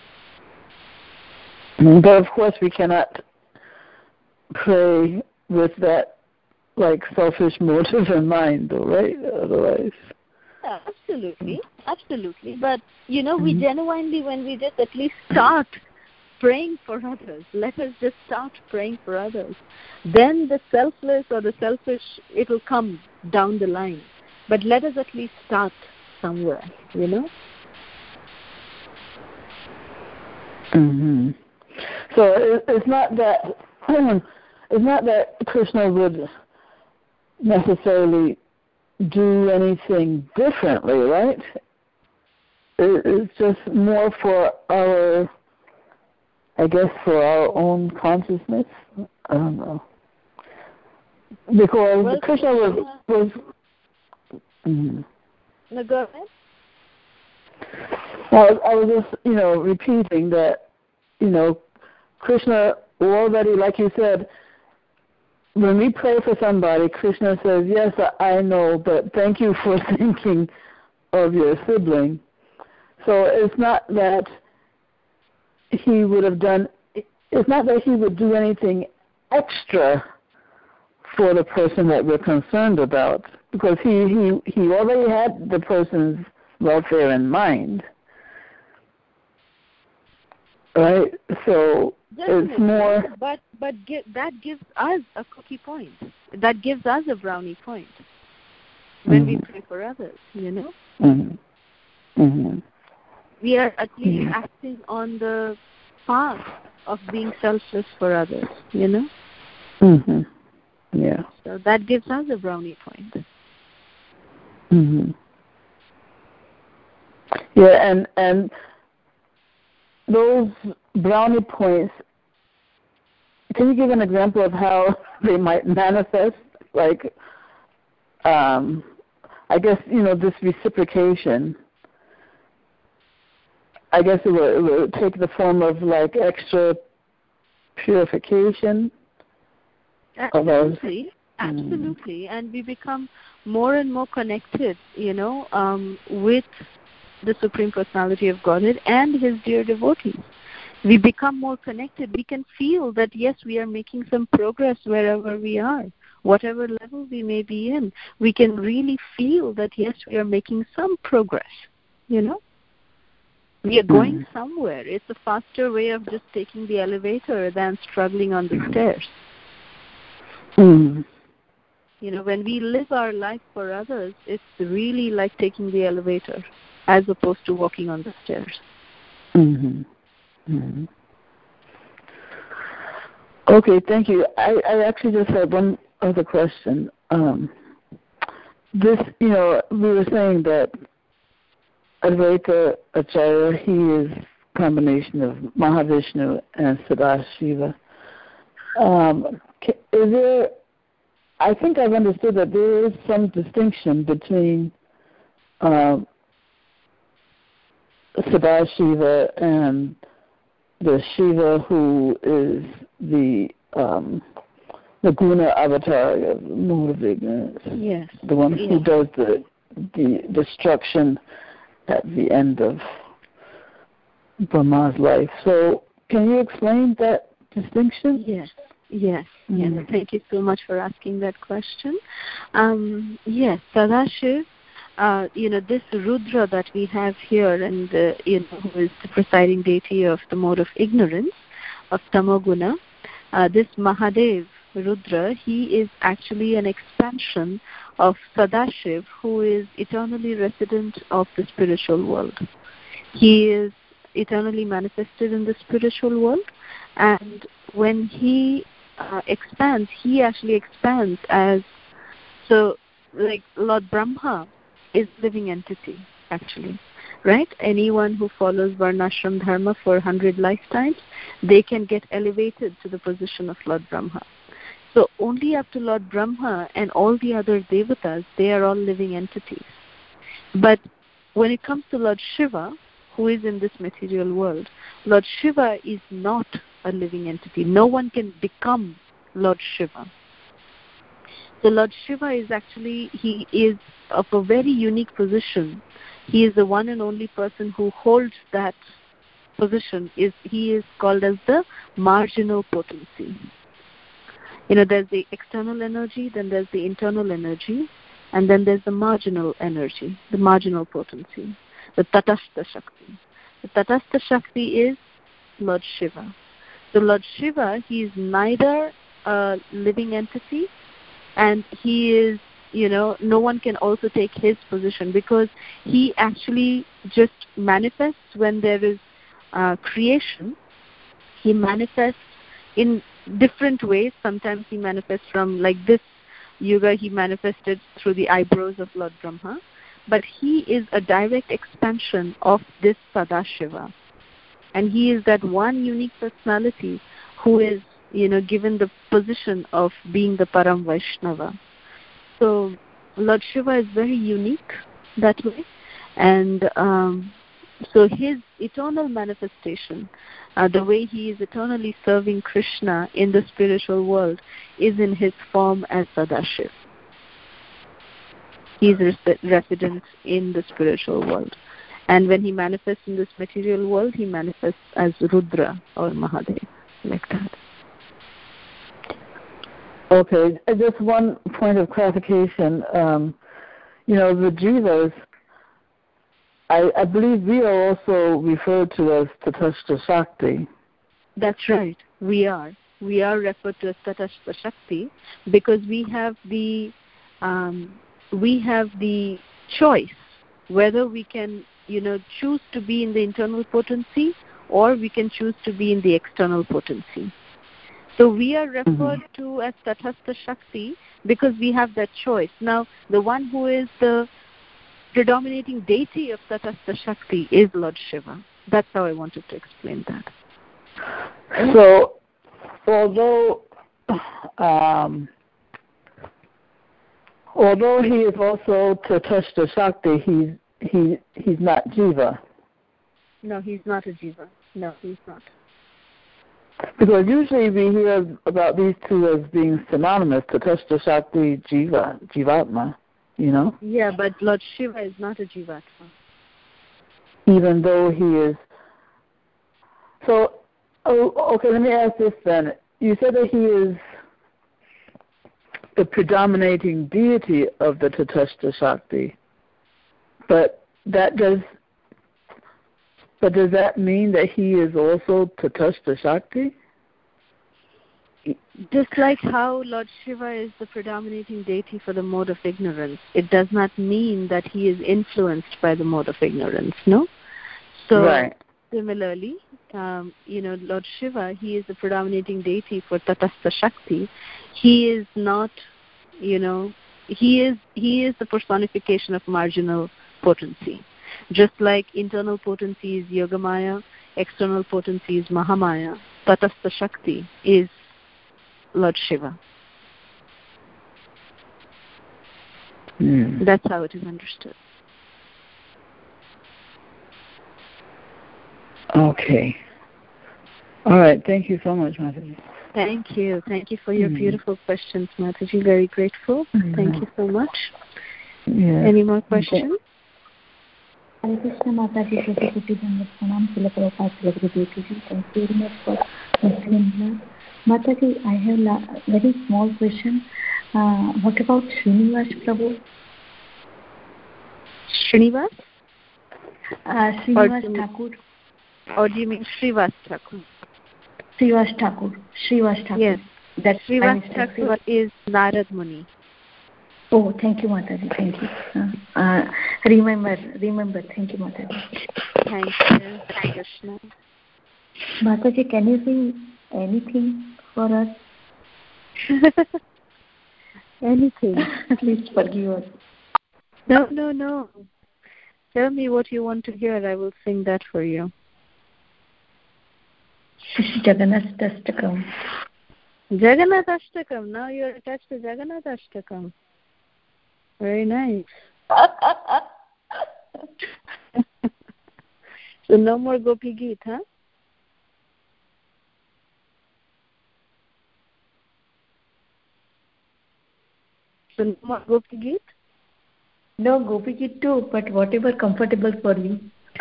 But of course we cannot pray with that selfish motive in mind, though, right? Otherwise. Yeah, absolutely. But, we genuinely, when we just at least start praying for others, let us just start praying for others. Then the selfless or the selfish, it will come down the line. But let us at least start somewhere, So it's not that Krishna would necessarily do anything differently, right? It's just more for our, for our own consciousness. I don't know. Because Krishna was No, go ahead. I was just, repeating that, Krishna already, like you said, when we pray for somebody, Krishna says, yes, I know, but thank you for thinking of your sibling. So it's not that he would do anything extra for the person that we're concerned about, because he already had the person's welfare in mind. Right? So definitely. It's more... But that gives us a cookie point. That gives us a brownie point when we pray for others, We are at least acting on the path of being selfless for others, Yeah. So that gives us a brownie point. Yeah, and those brownie points, can you give an example of how they might manifest? This reciprocation, I guess it would take the form of extra purification. Absolutely. And we become more and more connected, with the Supreme Personality of Godhead and His dear devotees. We become more connected. We can feel that, yes, we are making some progress wherever we are, whatever level we may be in. We can really feel that, yes, we are making some progress, We are going somewhere. It's a faster way of just taking the elevator than struggling on the stairs. When we live our life for others, it's really like taking the elevator as opposed to walking on the stairs. Okay, thank you. I actually just had one other question. We were saying that Advaita Acharya, he is a combination of Mahavishnu and Sadashiva. I think I've understood that there is some distinction between Sadashiva and the Shiva who is the guna avatar, the mode of ignorance. Yes. The one who does the destruction at the end of Brahma's life. So can you explain that distinction? Yes. Thank you so much for asking that question. Yes, Sadashiv, this Rudra that we have here, and who is the presiding deity of the mode of ignorance, of Tamoguna, this Mahadev Rudra, he is actually an expansion of Sadashiv, who is eternally resident of the spiritual world. He is eternally manifested in the spiritual world, and when he expands, he actually expands as, Lord Brahma is living entity, actually. right? Anyone who follows Varnashram Dharma for 100 lifetimes, they can get elevated to the position of Lord Brahma. So only up to Lord Brahma and all the other devatas, they are all living entities. But when it comes to Lord Shiva, who is in this material world, Lord Shiva is not a living entity. No one can become Lord Shiva. So Lord Shiva is actually, he is of a very unique position. He is the one and only person who holds that position. He is called as the marginal potency. There's the external energy, then there's the internal energy, and then there's the marginal energy, the marginal potency, the Tatastha Shakti. The Tatastha Shakti is Lord Shiva. So Lord Shiva, he is neither a living entity, and he is, no one can also take his position, because he actually just manifests when there is creation. He manifests in different ways. Sometimes he manifests from, like this yuga, he manifested through the eyebrows of Lord Brahma, but he is a direct expansion of this Sadashiva, and he is that one unique personality who is, given the position of being the Param Vaishnava. So Lord Shiva is very unique that way, and so his eternal manifestation, the way he is eternally serving Krishna in the spiritual world, is in his form as Sadashiv. He is resident in the spiritual world. And when he manifests in this material world, he manifests as Rudra or Mahadev, like that. Okay, just one point of clarification. The jivas, I believe we are also referred to as Tatastha Shakti. That's right. We are. We are referred to as Tatastha Shakti because we have the choice whether we can, choose to be in the internal potency or we can choose to be in the external potency. So we are referred to as Tatastha Shakti because we have that choice. Now, the one who is the predominating deity of Tatastha Shakti is Lord Shiva. That's how I wanted to explain that. So, although he is also Tatastha Shakti, he's not Jiva. No, he's not a Jiva. No, he's not. Because usually we hear about these two as being synonymous, Tatastha Shakti, Jivatma, Yeah, but Lord Shiva is not a Jivatma. Even though he is. So, okay, let me ask this then. You said that he is the predominating deity of the Tatastha Shakti, but does that mean that he is also Tatastha Shakti? Just like how Lord Shiva is the predominating deity for the mode of ignorance, it does not mean that he is influenced by the mode of ignorance, no? So, right. Similarly, Lord Shiva, he is the predominating deity for Tatastha Shakti. He is not, he is the personification of marginal potency. Just like internal potency is Yogamaya, external potency is Mahamaya, Tatastha Shakti is Lord Shiva. That's how it is understood. Okay. All right. Thank you so much, Mataji. Thank you. Thank you for your beautiful questions, Mataji. Very grateful. Thank you so much. Yeah. Any more questions? Hare Krishna, Mataji. Thank you very much for answering. Mataji, I have a very small question. What about Srinivas Prabhu? Srinivas? Srinivas Thakur. Or do you mean Srivas Thakur? Srivas Thakur. Yes. That Srivas Thakur is Narad Muni. Oh, thank you, Mataji. Thank you. Remember. Thank you, Mataji. Thank you. Hare Krishna. Mataji, can you sing anything for us? Anything. Please forgive us. No. Tell me what you want to hear. I will sing that for you. Jagannath Ashtakam. Jagannath Ashtakam. Now you are attached to Jagannath Ashtakam. Very nice. So no more Gopi Geet, huh? So no more Gopi Geet? No, Gopi Geet too, but whatever comfortable for you.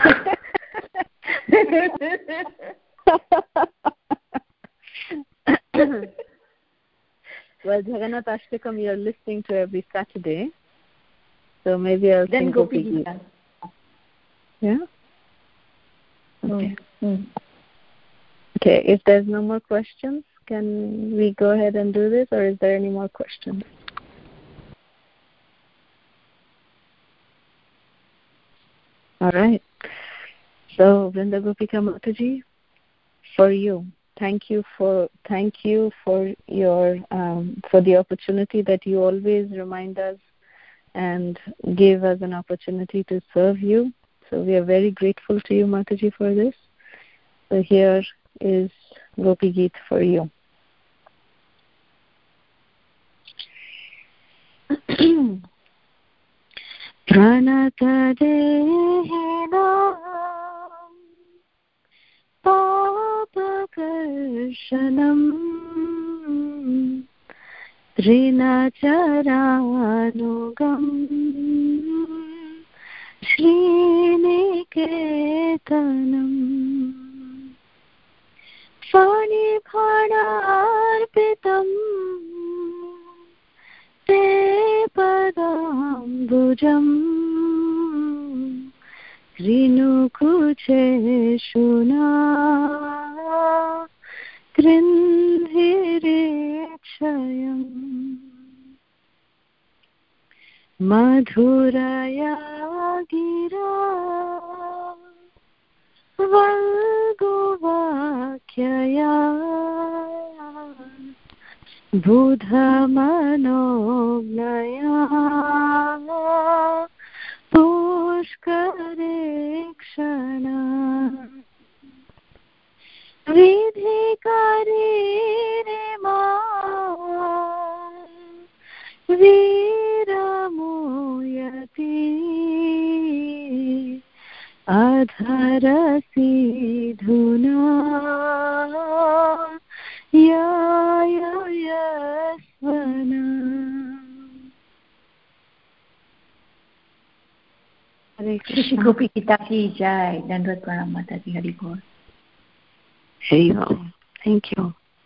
Well, Jagannath Ashtakam you're listening to every Saturday, so maybe I'll then sing Gopi Geet. Geet. Yeah? Okay. Okay, if there's no more questions, can we go ahead and do this, or is there any more questions? All right. So, Vrinda Gopika Mataji, for you, thank you for your for the opportunity that you always remind us and give us an opportunity to serve you. So we are very grateful to you, Mataji, for this. So here is Gopi Geet for you. Pranata Dehena Papakarshanam Trinacharanugam Sriniketanam Fanibhanarpitam Te Padambujam Krinukuche Shuna Krinhirechayam Madhuraya Gira Valguvakyaya Budhamanogaya Pushkarekshana Vidhikari Rima Viramoyati Adharasi Dhuna Yayasvana. Shri Gopi Gita ki jai. Dandvat Pranam Mataji. Hari Bol. Hari Bol. Thank you.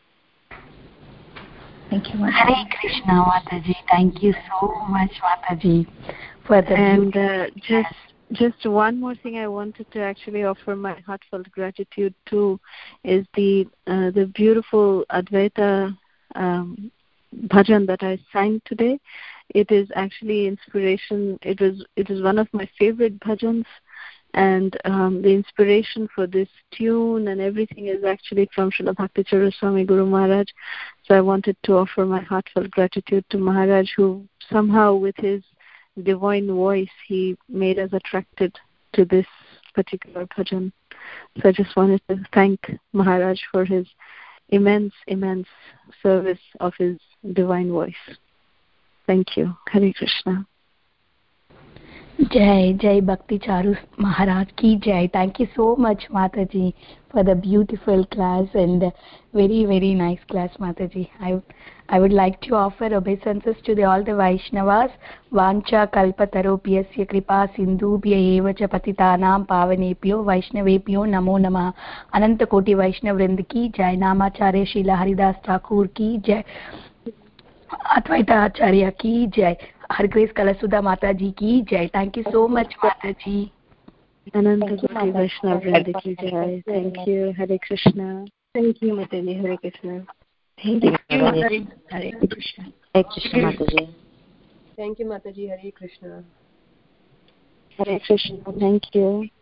Thank you, Mataji. Hare Krishna, Mataji. Thank you so much, Mataji, for the and just one more thing I wanted to actually offer my heartfelt gratitude to is the beautiful Advaita bhajan that I sang today. It is actually inspiration. It is one of my favorite bhajans, and the inspiration for this tune and everything is actually from Srila Bhakti Swami Guru Maharaj. So I wanted to offer my heartfelt gratitude to Maharaj, who somehow with his divine voice he made us attracted to this particular bhajan. So I just wanted to thank Maharaj for his immense service of his divine voice. Thank you. Hare Krishna. Jai Bhakti Charu Maharaj ki jai. Thank you so much, Mataji, for the beautiful class and very, very nice class, Mataji. I would like to offer obeisances to all the Vaishnavas. Vancha kalpataropyasya kripa sindhubhya eva cha patitanam pavanepyo Vaishnavepyo namo namah. Ananta Koti Vaishnav Vrind ki jai. Namacharya Srila Haridas Thakur ki jai. Advaita Acharya ki jai. Her Grace Kalasudha Mataji ki jai. Thank you so much, Mataji. Ananta Koti Vaishnav Vrind ki jai. Thank you. Hare Krishna. Thank you, Mataji. Hare Krishna. Thank you, Mataji. Hare Krishna. Hare Krishna, Mataji. Thank you, Mataji. Hare Krishna. Hare Krishna. Thank you.